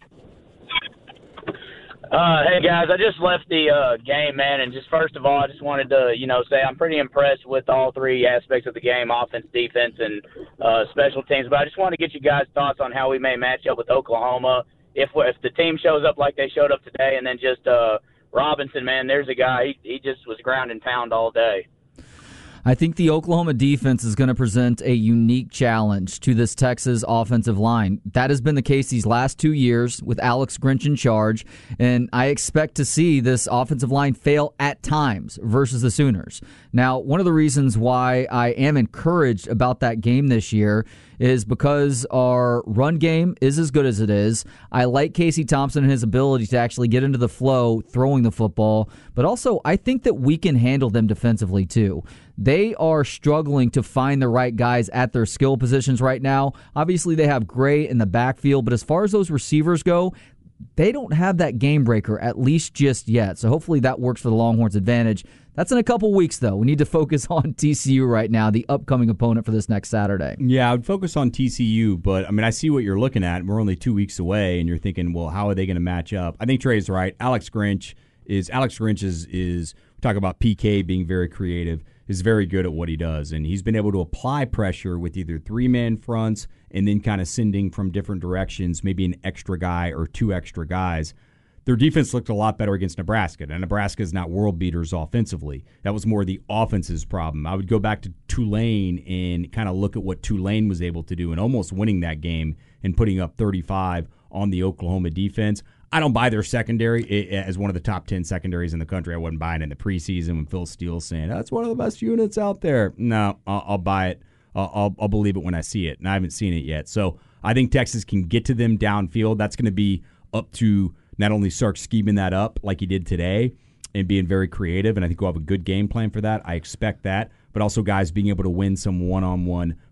S12: Uh, hey guys, I just left the uh, game, man, and just first of all, I just wanted to, you know, say I'm pretty impressed with all three aspects of the game: offense, defense, and uh, special teams. But I just want to get you guys' thoughts on how we may match up with Oklahoma if if the team shows up like they showed up today, and then just uh, Robinson, man, there's a guy he, he just was ground and pound all day.
S3: I think the Oklahoma defense is going to present a unique challenge to this Texas offensive line. That has been the case these last two years with Alex Grinch in charge, and I expect to see this offensive line fail at times versus the Sooners. Now, one of the reasons why I am encouraged about that game this year is because our run game is as good as it is. I like Casey Thompson and his ability to actually get into the flow throwing the football, but also I think that we can handle them defensively too. They are struggling to find the right guys at their skill positions right now. Obviously, they have Gray in the backfield, but as far as those receivers go, they don't have that game breaker, at least just yet. So hopefully that works for the Longhorns' advantage. That's in a couple weeks, though. We need to focus on T C U right now, the upcoming opponent for this next Saturday.
S2: Yeah, I would focus on T C U, but, I mean, I see what you're looking at. We're only two weeks away, and you're thinking, well, how are they going to match up? I think Trey's right. Alex Grinch is, Alex Grinch is, is we talk about P K being very creative, is very good at what he does, and he's been able to apply pressure with either three-man fronts and then kind of sending from different directions, maybe an extra guy or two extra guys. Their defense looked a lot better against Nebraska, and Nebraska is not world beaters offensively. That was more the offense's problem. I would go back to Tulane and kind of look at what Tulane was able to do and almost winning that game and putting up thirty-five on the Oklahoma defense. I don't buy their secondary as one of the top ten secondaries in the country. I wasn't buying it in the preseason when Phil Steele's saying, that's one of the best units out there. No, I'll, I'll buy it. I'll, I'll, I'll believe it when I see it, and I haven't seen it yet. So I think Texas can get to them downfield. That's going to be up to not only Sark scheming that up like he did today and being very creative, and I think we'll have a good game plan for that. I expect that, but also guys being able to win some one-on-one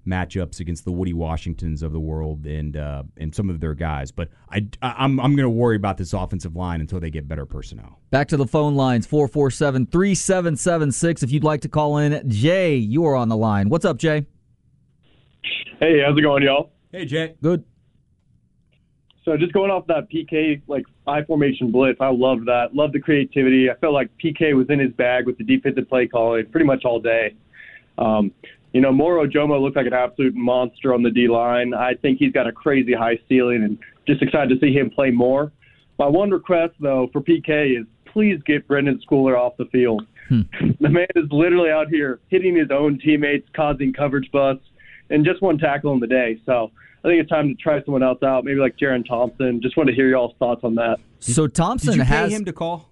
S2: matchups against the Woody Washingtons of the world and uh, and some of their guys. But I, I'm, I'm going to worry about this offensive line until they get better personnel.
S3: Back to the phone lines, four four seven, three seven seven six. If you'd like to call in, Jay, you are on the line. What's up, Jay?
S13: Hey, how's it going, y'all?
S2: Hey, Jay.
S3: Good.
S13: So just going off that P K, like, I formation blitz, I loved that. Loved the creativity. I felt like P K was in his bag with the defensive play calling pretty much all day. Um, you know, Moro Jomo looked like an absolute monster on the D-line. I think he's got a crazy high ceiling and just excited to see him play more. My one request, though, for P K is please get Brendan Schooler off the field. Hmm. The man is literally out here hitting his own teammates, causing coverage busts, and just one tackle in the day. So I think it's time to try someone else out, maybe like Jaron Thompson. Just want to hear y'all's thoughts on that.
S3: So Thompson
S2: Did you
S3: has
S2: pay him to call?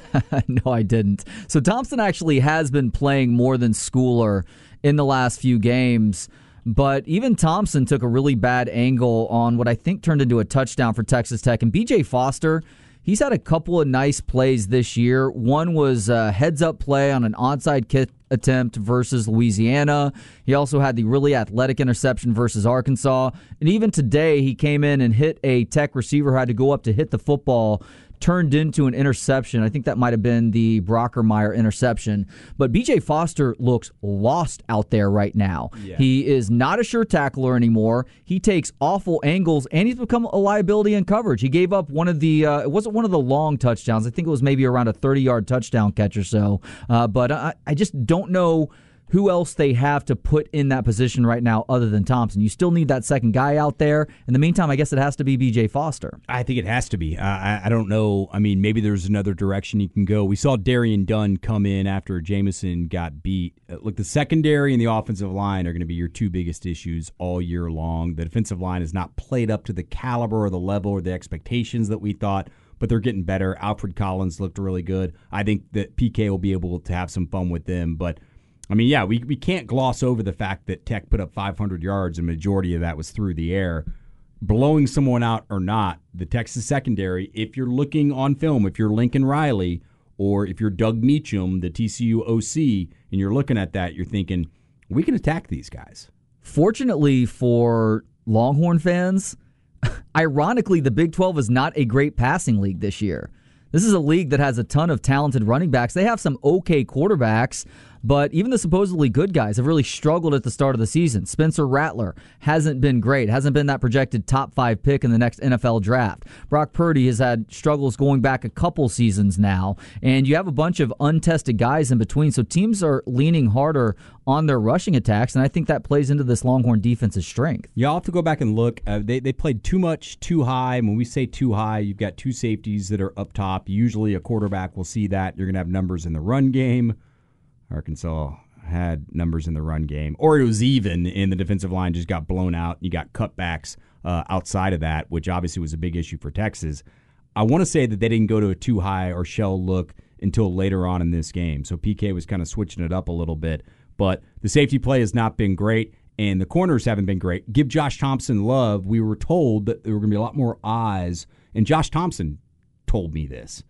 S3: No, I didn't. So Thompson actually has been playing more than Schooler in the last few games, but even Thompson took a really bad angle on what I think turned into a touchdown for Texas Tech. And B J Foster, he's had a couple of nice plays this year. One was a heads-up play on an onside kick attempt versus Louisiana. He also had the really athletic interception versus Arkansas. And even today, he came in and hit a Tech receiver who had to go up to hit the football, turned into an interception. I think that might have been the Brockermeyer interception. But B J Foster looks lost out there right now. Yeah. He is not a sure tackler anymore. He takes awful angles, and he's become a liability in coverage. He gave up one of the, uh, it wasn't one of the long touchdowns. I think it was maybe around a thirty-yard touchdown catch or so. Uh, but I, I just don't know who else they have to put in that position right now other than Thompson. You still need that second guy out there. In the meantime, I guess it has to be B J Foster.
S2: I think it has to be. Uh, I, I don't know. I mean, maybe there's another direction you can go. We saw Darian Dunn come in after Jamison got beat. Uh, look, the secondary and the offensive line are going to be your two biggest issues all year long. The defensive line has not played up to the caliber or the level or the expectations that we thought, but they're getting better. Alfred Collins looked really good. I think that P K will be able to have some fun with them, but I mean, yeah, we we can't gloss over the fact that Tech put up five hundred yards, and majority of that was through the air. Blowing someone out or not, the Texas secondary, if you're looking on film, if you're Lincoln Riley or if you're Doug Meacham, the T C U O C, and you're looking at that, you're thinking, we can attack these guys.
S3: Fortunately for Longhorn fans, ironically, the Big twelve is not a great passing league this year. This is a league that has a ton of talented running backs. They have some okay quarterbacks, but even the supposedly good guys have really struggled at the start of the season. Spencer Rattler hasn't been great, hasn't been that projected top five pick in the next N F L draft. Brock Purdy has had struggles going back a couple seasons now, and you have a bunch of untested guys in between, so teams are leaning harder on their rushing attacks, and I think that plays into this Longhorn defense's strength.
S2: You all have to go back and look. Uh, they, they played too much, too high. When we say too high, you've got two safeties that are up top. Usually a quarterback will see that. You're going to have numbers in the run game. Arkansas had numbers in the run game. Or it was even, and the defensive line just got blown out. You got cutbacks uh, outside of that, which obviously was a big issue for Texas. I want to say that they didn't go to a too high or shell look until later on in this game. So P K was kind of switching it up a little bit. But the safety play has not been great, and the corners haven't been great. Give Josh Thompson love. We were told that there were going to be a lot more eyes, and Josh Thompson told me this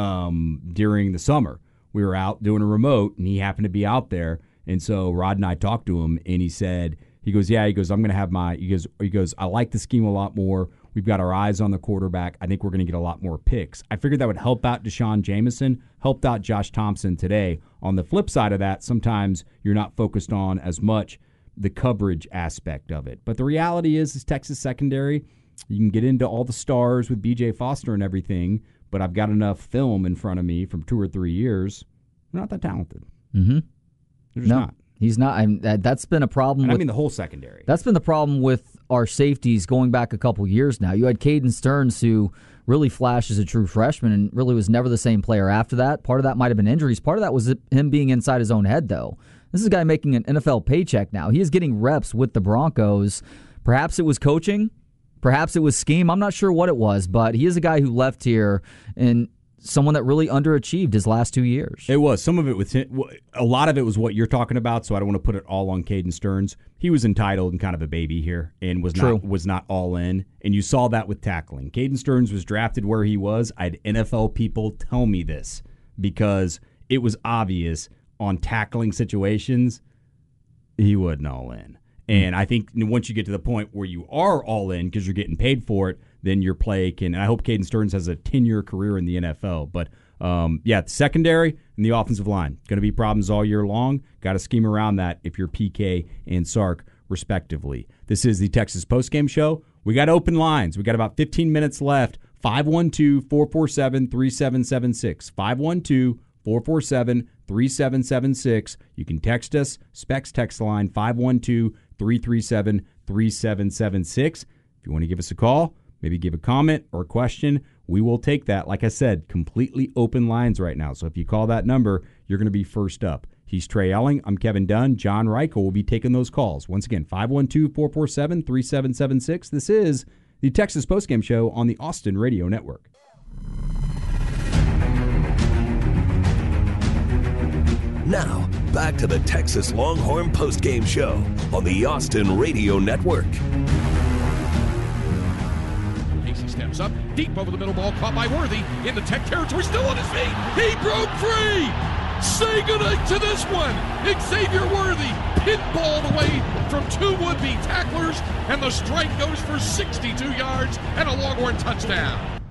S2: um, during the summer. We were out doing a remote, and he happened to be out there. And so Rod and I talked to him, and he said, he goes, yeah, he goes, I'm going to have my, he goes, he goes, I like the scheme a lot more. We've got our eyes on the quarterback. I think we're going to get a lot more picks. I figured that would help out Deshaun Jamison, helped out Josh Thompson today. On the flip side of that, sometimes you're not focused on as much the coverage aspect of it. But the reality is, is Texas secondary, you can get into all the stars with B J Foster and everything, but I've got enough film in front of me from two or three years. They're not that talented.
S3: Mm-hmm.
S2: They're just
S3: no,
S2: not.
S3: He's not. I'm, that, that's been a problem.
S2: And
S3: with,
S2: I mean the whole secondary.
S3: That's been the problem with our safeties going back a couple years now. You had Caden Stearns, who really flashed as a true freshman and really was never the same player after that. Part of that might have been injuries. Part of that was him being inside his own head, though. This is a guy making an N F L paycheck now. He is getting reps with the Broncos. Perhaps it was coaching. Perhaps it was scheme. I'm not sure what it was, but he is a guy who left here and someone that really underachieved his last two years.
S2: It was. Some of it was, a lot of it was what you're talking about, so I don't want to put it all on Caden Stearns. He was entitled and kind of a baby here and was
S3: True.
S2: not was not all in, and you saw that with tackling. Caden Stearns was drafted where he was. I had N F L people tell me this because it was obvious on tackling situations he wasn't all in. And I think once you get to the point where you are all in because you're getting paid for it, then your play can – and I hope Caden Stearns has a ten-year career in the N F L. But, um, yeah, the secondary and the offensive line, going to be problems all year long. Got to scheme around that if you're P K and Sark, respectively. This is the Texas Postgame Show. We got open lines. We got about fifteen minutes left. five one two, four four seven, three seven seven six. five one two, four four seven, three seven seven six. You can text us. Specs text line five one two, three three seven, three seven seven six. If you want to give us a call, maybe give a comment or a question, we will take that. Like I said, completely open lines right now. So if you call that number, you're going to be first up. He's Trey Elling. I'm Kevin Dunn. John Reichel will be taking those calls. Once again, five one two, four four seven, three seven seven six. This is the Texas Postgame Show on the Austin Radio Network.
S1: Now, back to the Texas Longhorn Postgame Show on the Austin Radio Network.
S6: Casey steps up, deep over the middle, ball caught by Worthy in the Tech territory, still on his feet. He broke free. Say goodnight to this one. Xavier Worthy pinballed away from two would-be tacklers, and the strike goes for sixty-two yards and a Longhorn touchdown.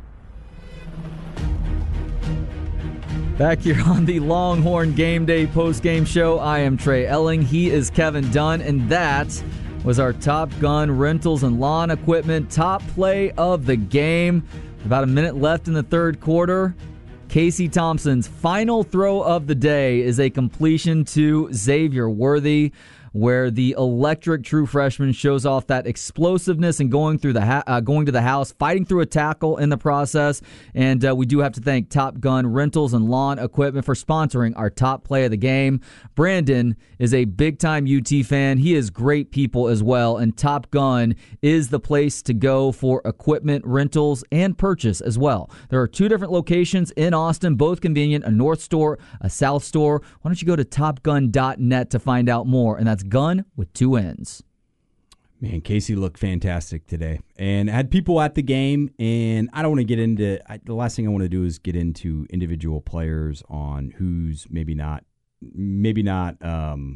S3: Back here on the Longhorn Game Day postgame show, I am Trey Elling. He is Kevin Dunn, and that was our Top Gun Rentals and Lawn Equipment top play of the game. About a minute left in the third quarter. Casey Thompson's final throw of the day is a completion to Xavier Worthy, where the electric true freshman shows off that explosiveness and going through the ha- uh, going to the house, fighting through a tackle in the process. And uh, we do have to thank Top Gun Rentals and Lawn Equipment for sponsoring our top play of the game. Brandon is a big-time U T fan. He is great people as well, and Top Gun is the place to go for equipment rentals and purchase as well. There are two different locations in Austin, both convenient, a north store, a south store. Why don't you go to top gun dot net to find out more, and that's gun with two N's.
S2: Man, Casey looked fantastic today, and I had people at the game, and I don't want to get into I, the last thing I want to do is get into individual players on who's maybe not maybe not um,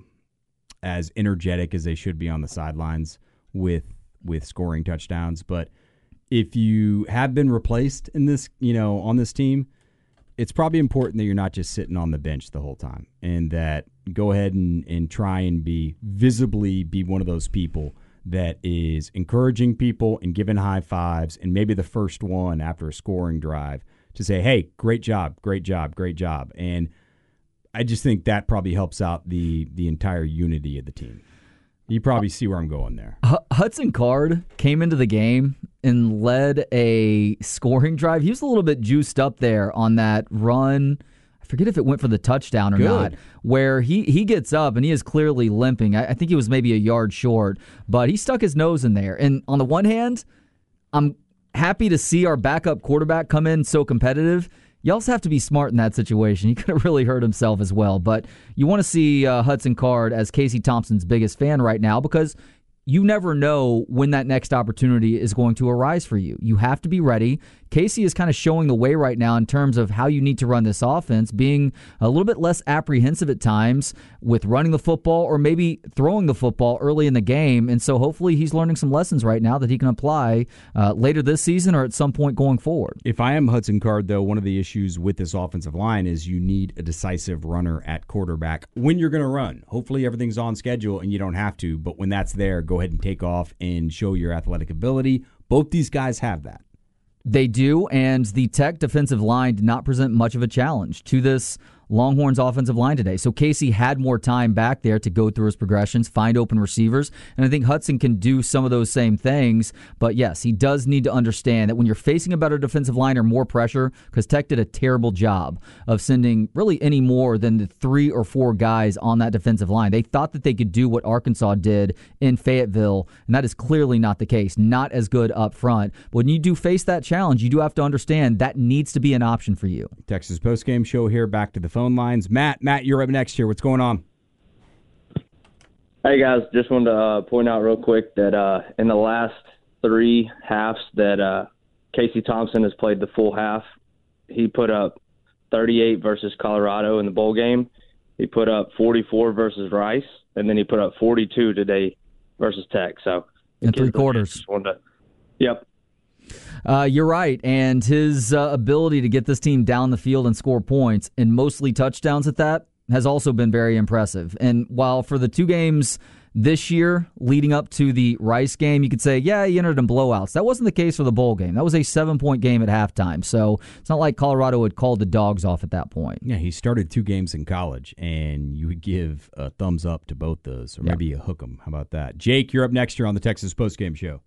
S2: as energetic as they should be on the sidelines with with scoring touchdowns. But if you have been replaced in this, you know, on this team, it's probably important that you're not just sitting on the bench the whole time, and that go ahead and, and try and be visibly be one of those people that is encouraging people and giving high fives, and maybe the first one after a scoring drive to say, hey, great job, great job, great job. And I just think that probably helps out the the entire unity of the team. You probably see where I'm going there.
S3: H- Hudson Card came into the game and led a scoring drive. He was a little bit juiced up there on that run. I forget if it went for the touchdown or
S2: Good.
S3: not, where he, he gets up and he is clearly limping. I, I think he was maybe a yard short, but he stuck his nose in there. And on the one hand, I'm happy to see our backup quarterback come in so competitive. You also have to be smart in that situation. He could have really hurt himself as well. But you want to see uh, Hudson Card as Casey Thompson's biggest fan right now, because you never know when that next opportunity is going to arise for you. You have to be ready. Casey is kind of showing the way right now in terms of how you need to run this offense, being a little bit less apprehensive at times with running the football or maybe throwing the football early in the game. And so hopefully he's learning some lessons right now that he can apply uh, later this season or at some point going forward.
S2: If I am Hudson Card, though, one of the issues with this offensive line is you need a decisive runner at quarterback when you're going to run. Hopefully everything's on schedule and you don't have to, but when that's there, go ahead and take off and show your athletic ability. Both these guys have that.
S3: They do, and the Tech defensive line did not present much of a challenge to this Longhorns offensive line today. So Casey had more time back there to go through his progressions, find open receivers, and I think Hudson can do some of those same things. But yes, he does need to understand that when you're facing a better defensive line or more pressure, because Tech did a terrible job of sending really any more than the three or four guys on that defensive line. They thought that they could do what Arkansas did in Fayetteville, and that is clearly not the case. Not as good up front. But when you do face that challenge, you do have to understand that needs to be an option for you.
S2: Texas Postgame Show here, back to the phone lines. Matt, Matt, you're up next here. What's going on?
S14: Hey, guys. Just wanted to uh, point out real quick that uh, in the last three halves that uh, Casey Thompson has played the full half, he put up thirty-eight versus Colorado in the bowl game. He put up forty-four versus Rice, and then he put up forty-two today versus Tech. So
S3: in three quarters.
S14: To, yep.
S3: Uh, you're right, and his uh, ability to get this team down the field and score points, and mostly touchdowns at that, has also been very impressive. And while for the two games this year leading up to the Rice game, you could say, yeah, he entered in blowouts. That wasn't the case for the bowl game. That was a seven-point game at halftime. So it's not like Colorado had called the dogs off at that point.
S2: Yeah, he started two games in college, and you would give a thumbs up to both those, or
S3: yeah.
S2: maybe a hook 'em. How about that? Jake, you're up next year on the Texas Postgame Show.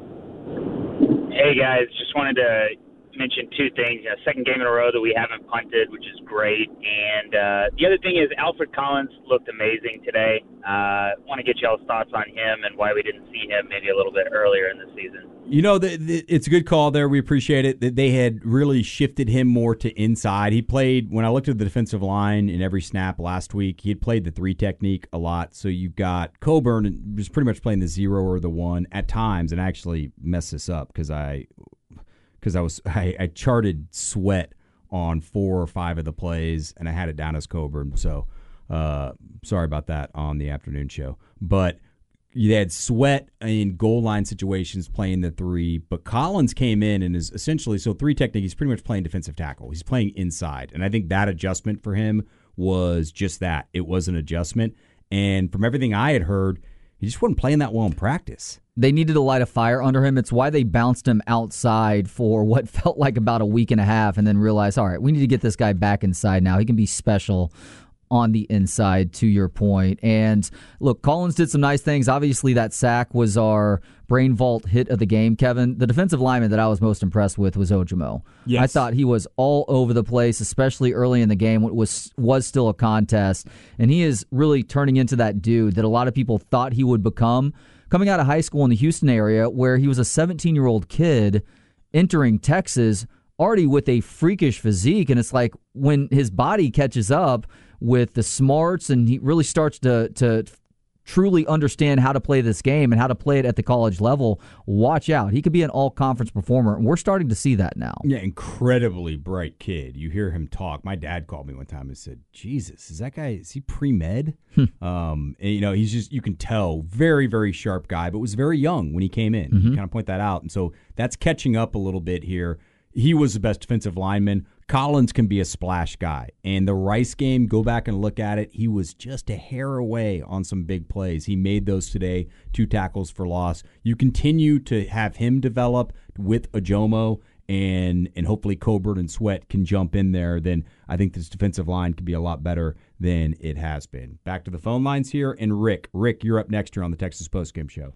S12: Hey, guys. Just wanted to mention two things. You know, second game in a row that we haven't punted, which is great. And uh, the other thing is Alfred Collins looked amazing today. I uh, want to get y'all's thoughts on him and why we didn't see him maybe a little bit earlier in the season.
S2: You know, the, the, it's a good call there. We appreciate it. That they had really shifted him more to inside. He played, when I looked at the defensive line in every snap last week, he had played the three technique a lot. So you've got Coburn, and was pretty much playing the zero or the one at times, and I actually messed this up because I – because I was I, I charted Sweat on four or five of the plays, and I had it down as Coburn. So uh, sorry about that on the afternoon show. But you had Sweat in goal line situations playing the three, but Collins came in and is essentially, so three technique, he's pretty much playing defensive tackle. He's playing inside. And I think that adjustment for him was just that. It was an adjustment. And from everything I had heard, he just wasn't playing that well in practice.
S3: They needed to light a fire under him. It's why they bounced him outside for what felt like about a week and a half and then realized, all right, we need to get this guy back inside now. He can be special on the inside, to your point. And look, Collins did some nice things. Obviously, that sack was our brain vault hit of the game, Kevin. The defensive lineman that I was most impressed with was Ojimo.
S2: Yes.
S3: I thought he was all over the place, especially early in the game when it was, was still a contest. And he is really turning into that dude that a lot of people thought he would become. Coming out of high school in the Houston area, where he was a seventeen-year-old kid entering Texas already with a freakish physique, and it's like when his body catches up with the smarts and he really starts to to truly understand how to play this game and how to play it at the college level, watch out. He could be an all-conference performer, and we're starting to see that now.
S2: Yeah, incredibly bright kid. You hear him talk. My dad called me one time and said, Jesus, is that guy, is he pre-med? um, and, you know, he's just, you can tell, very, very sharp guy, but was very young when he came in.
S3: Mm-hmm.
S2: You kind of point that out. And so that's catching up a little bit here. He was the best defensive lineman. Collins can be a splash guy. And the Rice game, go back and look at it, he was just a hair away on some big plays. He made those today, two tackles for loss. You continue to have him develop with Ojimo, and and hopefully Coburn and Sweat can jump in there, then I think this defensive line could be a lot better than it has been. Back to the phone lines here, and Rick. Rick, you're up next here on the Texas Postgame Show.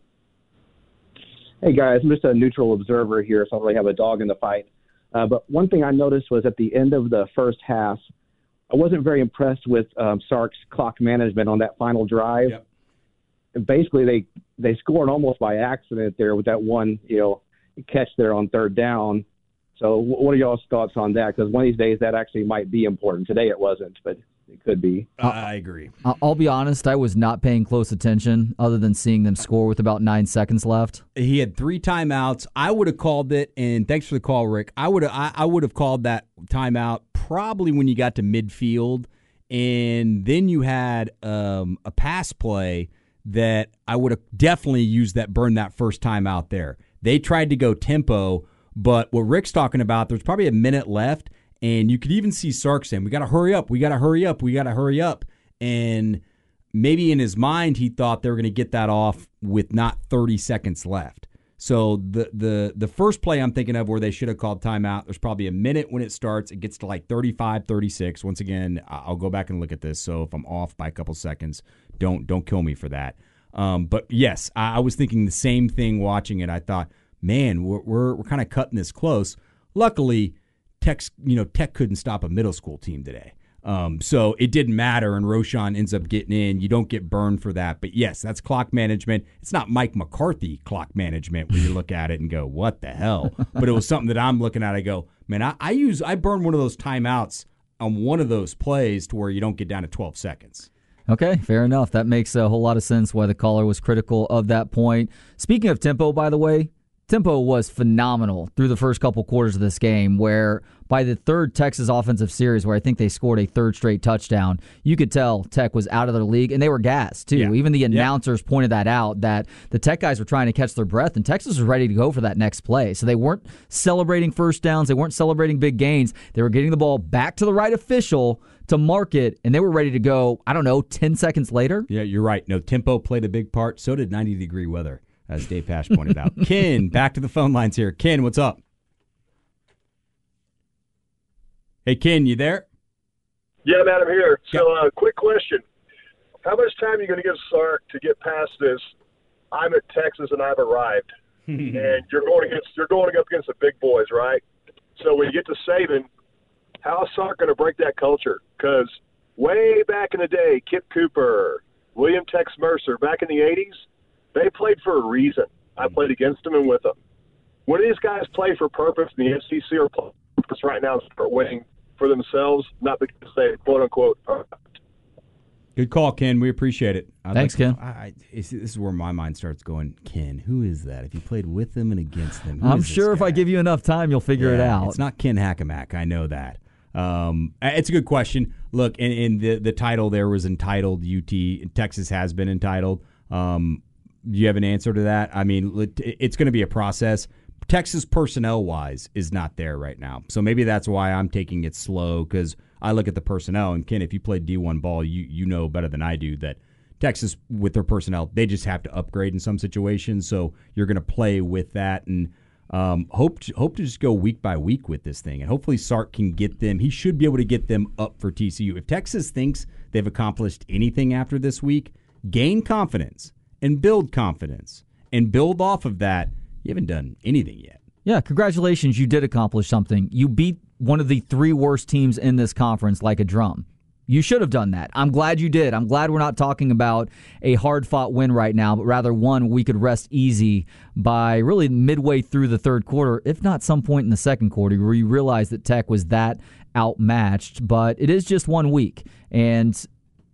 S15: Hey, guys, I'm just a neutral observer here, so I don't really have a dog in the fight. Uh, but one thing I noticed was at the end of the first half, I wasn't very impressed with um, Sark's clock management on that final drive.
S2: Yep.
S15: And basically, they, they scored almost by accident there with that one, you know, catch there on third down. So what are y'all's thoughts on that? Because one of these days that actually might be important. Today it wasn't, but it could be.
S2: I agree.
S3: I'll be honest, I was not paying close attention other than seeing them score with about nine seconds left.
S2: He had three timeouts. I would have called it, and thanks for the call, Rick. I would have I, I would have called that timeout probably when you got to midfield, and then you had um, a pass play that I would have definitely used that, burn that first timeout there. They tried to go tempo, but what Rick's talking about, there's probably a minute left, and you could even see Sark saying, we got to hurry up, we got to hurry up, we got to hurry up. And maybe in his mind he thought they were going to get that off with not thirty seconds left. So the the the first play I'm thinking of where they should have called timeout, there's probably a minute when it starts. It gets to like thirty-five, thirty-six. Once again, I'll go back and look at this. So if I'm off by a couple seconds, don't don't kill me for that. Um, but yes, I, I was thinking the same thing watching it. I thought, man, we're we're, we're kind of cutting this close. Luckily, Tech, you know, Tech couldn't stop a middle school team today. Um, so it didn't matter, and Roschon ends up getting in. You don't get burned for that. But, yes, that's clock management. It's not Mike McCarthy clock management when you look at it and go, what the hell? But it was something that I'm looking at. I go, man, I, I use I burn one of those timeouts on one of those plays to where you don't get down to twelve seconds.
S3: Okay, fair enough. That makes a whole lot of sense why the caller was critical of that point. Speaking of tempo, by the way, tempo was phenomenal through the first couple quarters of this game, where by the third Texas offensive series, where I think they scored a third straight touchdown, you could tell Tech was out of their league, and they were gassed, too. Yeah. Even the announcers yeah. pointed that out, that the Tech guys were trying to catch their breath, and Texas was ready to go for that next play. So they weren't celebrating first downs. They weren't celebrating big gains. They were getting the ball back to the right official to mark it, and they were ready to go, I don't know, ten seconds later?
S2: Yeah, you're right. No, tempo played a big part. So did ninety-degree weather, as Dave Pasch pointed out. Ken, back to the phone lines here. Ken, what's up? Hey, Ken, you there?
S16: Yeah, man, I'm here. So, uh, quick question. How much time are you going to give Sark to get past this, I'm at Texas and I've arrived? And you're going against you're going up against the big boys, right? So when you get to Saban, how is Sark going to break that culture? Because way back in the day, Kip Cooper, William Tex Mercer, back in the eighties, they played for a reason. I played against them and with them. When these guys play for purpose in the S E C or purpose right now to start winning for themselves, not because they, quote-unquote, are.
S2: Good call, Ken. We appreciate it. I'd
S3: Thanks,
S2: like,
S3: Ken.
S2: I, I, this is where my mind starts going, Ken, who is that? If you played with them and against them, who
S3: I'm
S2: is
S3: sure
S2: this
S3: if
S2: guy?
S3: I give you enough time, you'll figure
S2: yeah,
S3: it out.
S2: It's not Ken Hackamack. I know that. Um, it's a good question. Look, and, and the, the title there was entitled U T. Texas has been entitled. Um, do you have an answer to that? I mean, it's going to be a process. Texas personnel-wise is not there right now. So maybe that's why I'm taking it slow, because I look at the personnel. And, Ken, if you played D one ball, you you know better than I do that Texas, with their personnel, they just have to upgrade in some situations. So you're going to play with that and um, hope, to, hope to just go week by week with this thing. And hopefully Sark can get them. He should be able to get them up for T C U. If Texas thinks they've accomplished anything after this week, gain confidence and build confidence and build off of that. You haven't done anything yet.
S3: Yeah, congratulations. You did accomplish something. You beat one of the three worst teams in this conference like a drum. You should have done that. I'm glad you did. I'm glad we're not talking about a hard-fought win right now, but rather one we could rest easy by really midway through the third quarter, if not some point in the second quarter, where you realize that Tech was that outmatched. But it is just one week, and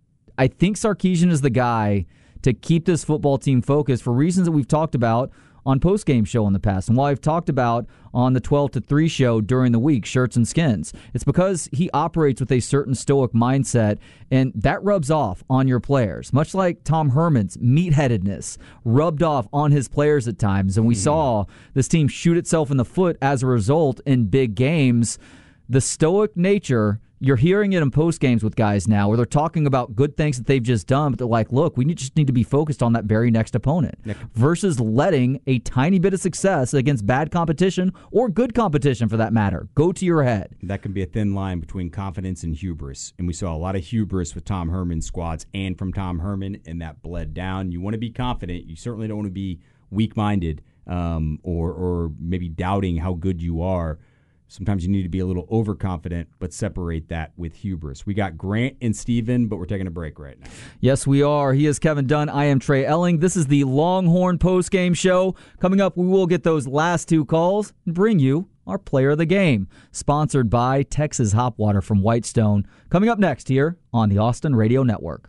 S3: I think Sarkisian is the guy to keep this football team focused for reasons that we've talked about on post-game show in the past, and while I've talked about on the twelve to three show during the week, Shirts and Skins, it's because he operates with a certain stoic mindset, and that rubs off on your players, much like Tom Herman's meatheadedness rubbed off on his players at times, and we mm-hmm. saw this team shoot itself in the foot as a result in big games. The stoic nature, you're hearing it in post games with guys now where they're talking about good things that they've just done, but they're like, look, we just need to be focused on that very next opponent Nick. versus letting a tiny bit of success against bad competition or good competition for that matter go to your head.
S2: That can be a thin line between confidence and hubris, and we saw a lot of hubris with Tom Herman's squads and from Tom Herman, and that bled down. You want to be confident. You certainly don't want to be weak-minded um, or, or maybe doubting how good you are. Sometimes you need to be a little overconfident, but separate that with hubris. We got Grant and Steven, but we're taking a break right now.
S3: Yes, we are. He is Kevin Dunn. I am Trey Elling. This is the Longhorn postgame show. Coming up, we will get those last two calls and bring you our player of the game, sponsored by Texas Hopwater from Whitestone. Coming up next here on the Austin Radio Network.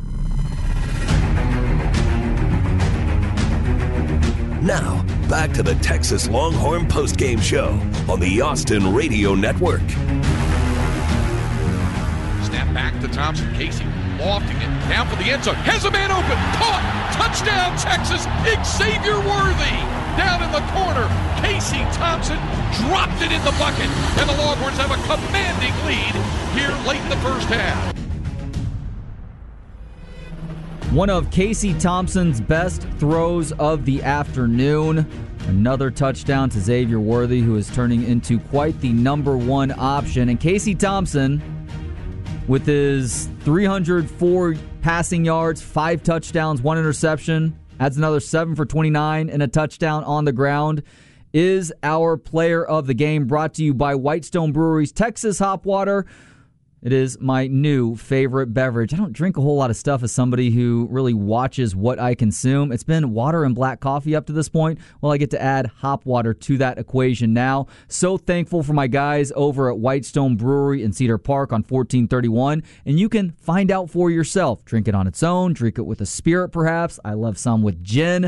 S1: Now, back to the Texas Longhorn postgame show on the Austin Radio Network.
S6: Snap back to Thompson. Casey lofting it down for the end zone. Has a man open. Caught. Touchdown, Texas. Xavier Worthy down in the corner. Casey Thompson dropped it in the bucket. And the Longhorns have a commanding lead here late in the first half.
S3: One of Casey Thompson's best throws of the afternoon. Another touchdown to Xavier Worthy, who is turning into quite the number one option. And Casey Thompson, with his three hundred four passing yards, five touchdowns, one interception, adds another seven for twenty-nine and a touchdown on the ground, is our player of the game, brought to you by Whitestone Brewery's Texas Hopwater. It is my new favorite beverage. I don't drink a whole lot of stuff as somebody who really watches what I consume. It's been water and black coffee up to this point. Well, I get to add hop water to that equation now. So thankful for my guys over at Whitestone Brewery in Cedar Park on fourteen thirty-one. And you can find out for yourself. Drink it on its own. Drink it with a spirit, perhaps. I love some with gin.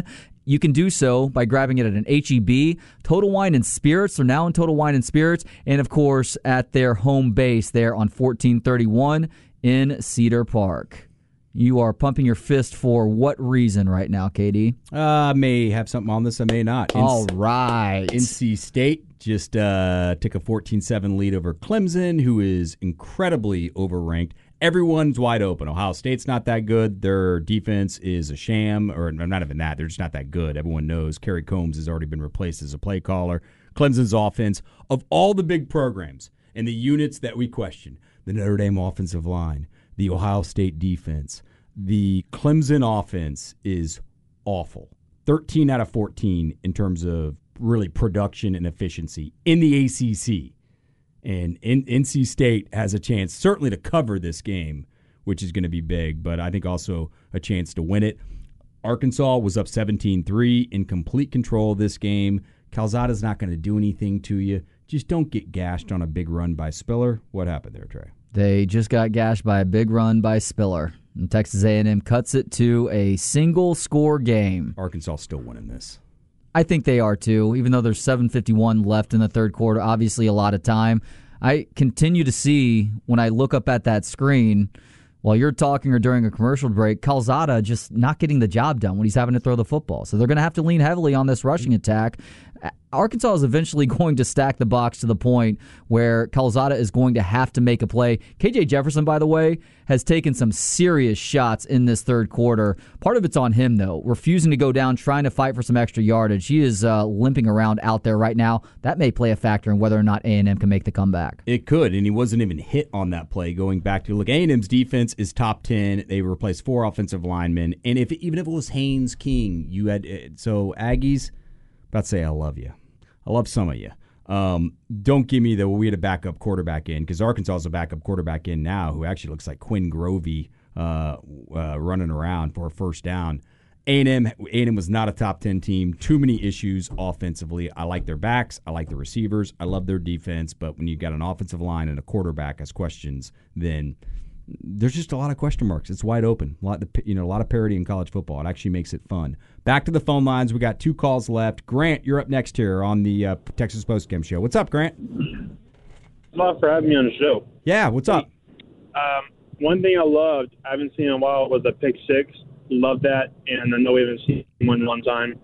S3: you can do so by grabbing it at an H E B. Total Wine and Spirits. They're now in Total Wine and Spirits. And, of course, at their home base there on fourteen thirty-one in Cedar Park. You are pumping your fist for what reason right now, K D?
S2: Uh, I may have something on this. I may not.
S3: All right.
S2: N C State just uh, took a fourteen seven lead over Clemson, who is incredibly overranked. Everyone's wide open. Ohio State's not that good. Their defense is a sham, or not even that. They're just not that good. Everyone knows Kerry Combs has already been replaced as a play caller. Clemson's offense, of all the big programs and the units that we question, the Notre Dame offensive line, the Ohio State defense, the Clemson offense is awful. thirteen out of fourteen in terms of really production and efficiency in the A C C. And N C State has a chance certainly to cover this game, which is going to be big, but I think also a chance to win it. Arkansas was up seventeen three in complete control of this game. Calzada's not going to do anything to you. Just don't get gashed on a big run by Spiller. What happened there, Trey?
S3: They just got gashed by a big run by Spiller. And Texas A and M cuts it to a single-score game.
S2: Arkansas still winning this.
S3: I think they are, too, even though there's seven fifty-one left in the third quarter. Obviously a lot of time. I continue to see, when I look up at that screen, while you're talking or during a commercial break, Calzada just not getting the job done when he's having to throw the football. So they're going to have to lean heavily on this rushing attack. Arkansas is eventually going to stack the box to the point where Calzada is going to have to make a play. K J Jefferson, by the way, has taken some serious shots in this third quarter. Part of it's on him, though, refusing to go down, trying to fight for some extra yardage. He is uh, limping around out there right now. That may play a factor in whether or not A and M can make the comeback.
S2: It could, and he wasn't even hit on that play. Going back to look, A and M's defense is top ten. They replaced four offensive linemen, and if even if it was Haynes King, you had so Aggies. About to say I love you. I love some of you. Um, don't give me the we had a backup quarterback in, because Arkansas is a backup quarterback in now who actually looks like Quinn Grovey uh, uh, running around for a first down. A and M, A and M was not a top ten team. Too many issues offensively. I like their backs. I like the receivers. I love their defense. But when you got an offensive line and a quarterback as questions, then there's just a lot of question marks. It's wide open. A lot, of, you know, a lot of parity in college football. It actually makes it fun. Back to the phone lines. We got two calls left. Grant, you're up next here on the uh, Texas Postgame Show. What's up, Grant?
S17: Thanks a lot for having me on the show.
S2: Yeah, what's up?
S17: Um, one thing I loved, I haven't seen in a while, was a pick six. Love that, and I know we haven't seen one in one time.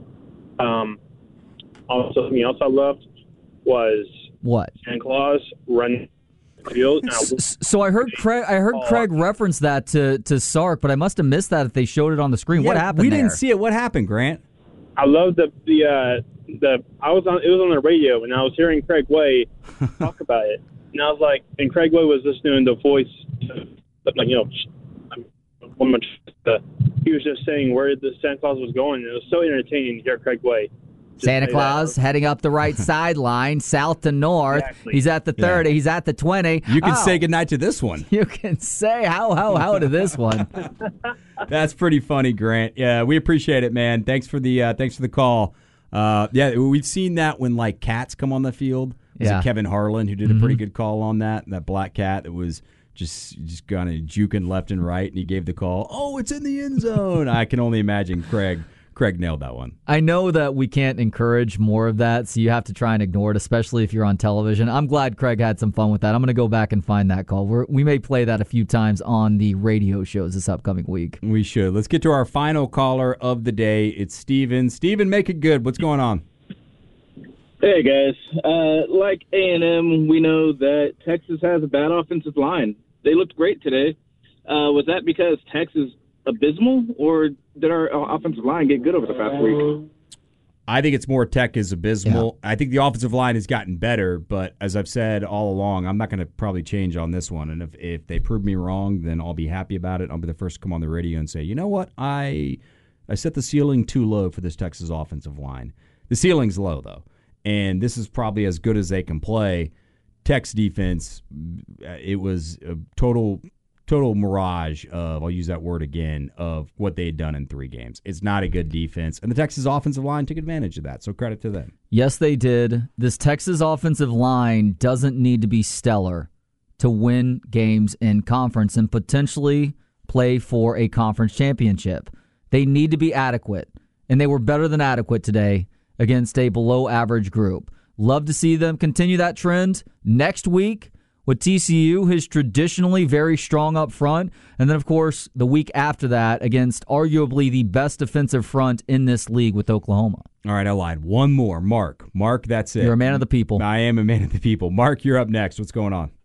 S17: Um, also, something else I loved was
S3: what?
S17: Santa Claus running. Field.
S3: So I heard Craig. I heard Craig reference that to to Sark, but I must have missed that if they showed it on the screen.
S2: Yeah,
S3: what happened?
S2: We
S3: there?
S2: didn't see it. What happened, Grant?
S17: I love the the uh, the. I was on. It was on the radio, and I was hearing Craig Way talk about it, and I was like, and Craig Way was just doing the voice, like you know, one much. Uh, he was just saying where the Santa Claus was going, and it was so entertaining to hear Craig Way.
S3: Santa Claus that. heading up the right sideline, south to north. Exactly. He's at the thirty. Yeah. He's at the twenty.
S2: You can
S3: oh.
S2: say goodnight to this one.
S3: You can say how, how, how to this one.
S2: That's pretty funny, Grant. Yeah, we appreciate it, man. Thanks for the uh, thanks for the call. Uh, yeah, we've seen that when like cats come on the field. Was
S3: yeah.
S2: it Kevin Harlan who did
S3: mm-hmm.
S2: a pretty good call on that? That black cat that was just just kind of juking left and right, and he gave the call. Oh, it's in the end zone. I can only imagine Craig. Craig nailed that one.
S3: I know that we can't encourage more of that, so you have to try and ignore it, especially if you're on television. I'm glad Craig had some fun with that. I'm going to go back and find that call. We're, we may play that a few times on the radio shows this upcoming week.
S2: We should. Let's get to our final caller of the day. It's Steven. Steven, make it good. What's going on?
S18: Hey, guys. Uh, like A and M, we know that Texas has a bad offensive line. They looked great today. Uh, was that because Texas abysmal, or did our offensive line get good over the past week?
S2: I think it's more Tech is abysmal. Yeah. I think the offensive line has gotten better, but as I've said all along, I'm not going to probably change on this one. And if, if they prove me wrong, then I'll be happy about it. I'll be the first to come on the radio and say, you know what? I I set the ceiling too low for this Texas offensive line. The ceiling's low, though, and this is probably as good as they can play. Tech's defense, it was a total – total mirage of, I'll use that word again, of what they had done in three games. It's not a good defense, and the Texas offensive line took advantage of that, so credit to them.
S3: Yes, they did. This Texas offensive line doesn't need to be stellar to win games in conference and potentially play for a conference championship. They need to be adequate. and they were better than adequate today against a below-average group. Love to see them continue that trend next week with T C U, who's traditionally very strong up front, and then, of course, the week after that against arguably the best defensive front in this league with Oklahoma.
S2: All right, I lied. One more. Mark. Mark, that's it.
S3: You're a man of the people.
S2: I am a man of the people. Mark, you're up next. What's going on?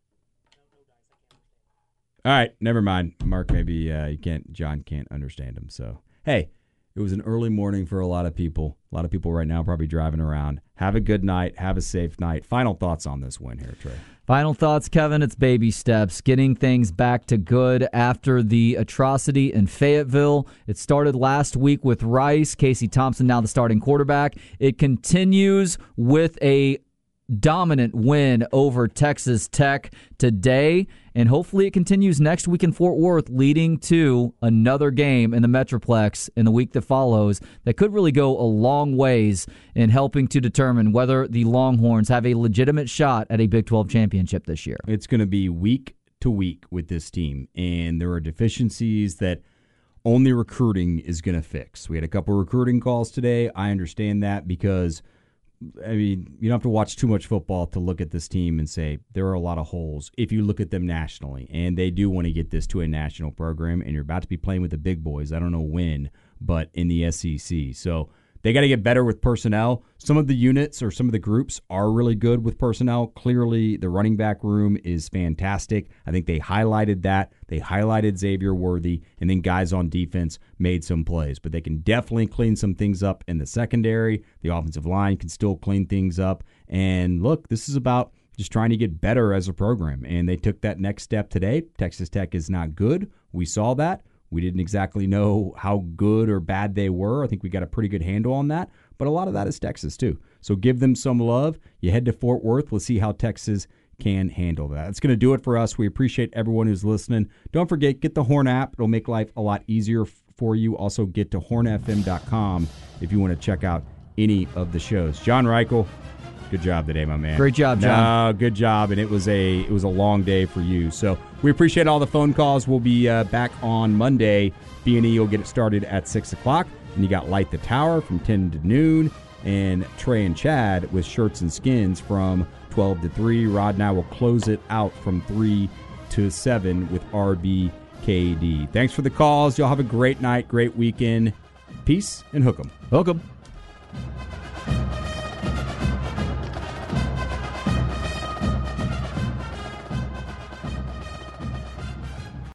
S2: All right, never mind. Mark, maybe uh, you can't. John can't understand him. So, hey, it was an early morning for a lot of people. A lot of people right now probably driving around. Have a good night. Have a safe night. Final thoughts on this win here, Trey.
S3: Final thoughts, Kevin. It's baby steps. Getting things back to good after the atrocity in Fayetteville. It started last week with Rice. Casey Thompson now the starting quarterback. It continues with a dominant win over Texas Tech today, and hopefully it continues next week in Fort Worth, leading to another game in the Metroplex in the week that follows that could really go a long ways in helping to determine whether the Longhorns have a legitimate shot at a Big twelve championship this year.
S2: It's going to be week to week with this team, and there are deficiencies that only recruiting is going to fix. We had a couple recruiting calls today. I understand that because I mean, you don't have to watch too much football to look at this team and say there are a lot of holes if you look at them nationally. And they do want to get this to a national program, and you're about to be playing with the big boys. I don't know when, but in the S E C. So they got to get better with personnel. Some of the units or some of the groups are really good with personnel. Clearly, the running back room is fantastic. I think they highlighted that. They highlighted Xavier Worthy, and then guys on defense made some plays. But they can definitely clean some things up in the secondary. The offensive line can still clean things up. And look, this is about just trying to get better as a program. And they took that next step today. Texas Tech is not good. We saw that. We didn't exactly know how good or bad they were. I think we got a pretty good handle on that. But a lot of that is Texas, too. So give them some love. You head to Fort Worth. Let's see how Texas can handle that. That's going to do it for us. We appreciate everyone who's listening. Don't forget, get the Horn app. It'll make life a lot easier for you. Also, get to horn f m dot com if you want to check out any of the shows. John Reichel, good job today, my man.
S3: Great job, John.
S2: No, good job, and it was a it was a long day for you. So we appreciate all the phone calls. We'll be uh, back on Monday. B and E will get it started at six o'clock. And you got Light the Tower from ten to noon, and Trey and Chad with Shirts and Skins from twelve to three. Rod and I will close it out from three to seven with R B K D. Thanks for the calls. Y'all have a great night, great weekend. Peace and hook 'em.
S3: Hook 'em.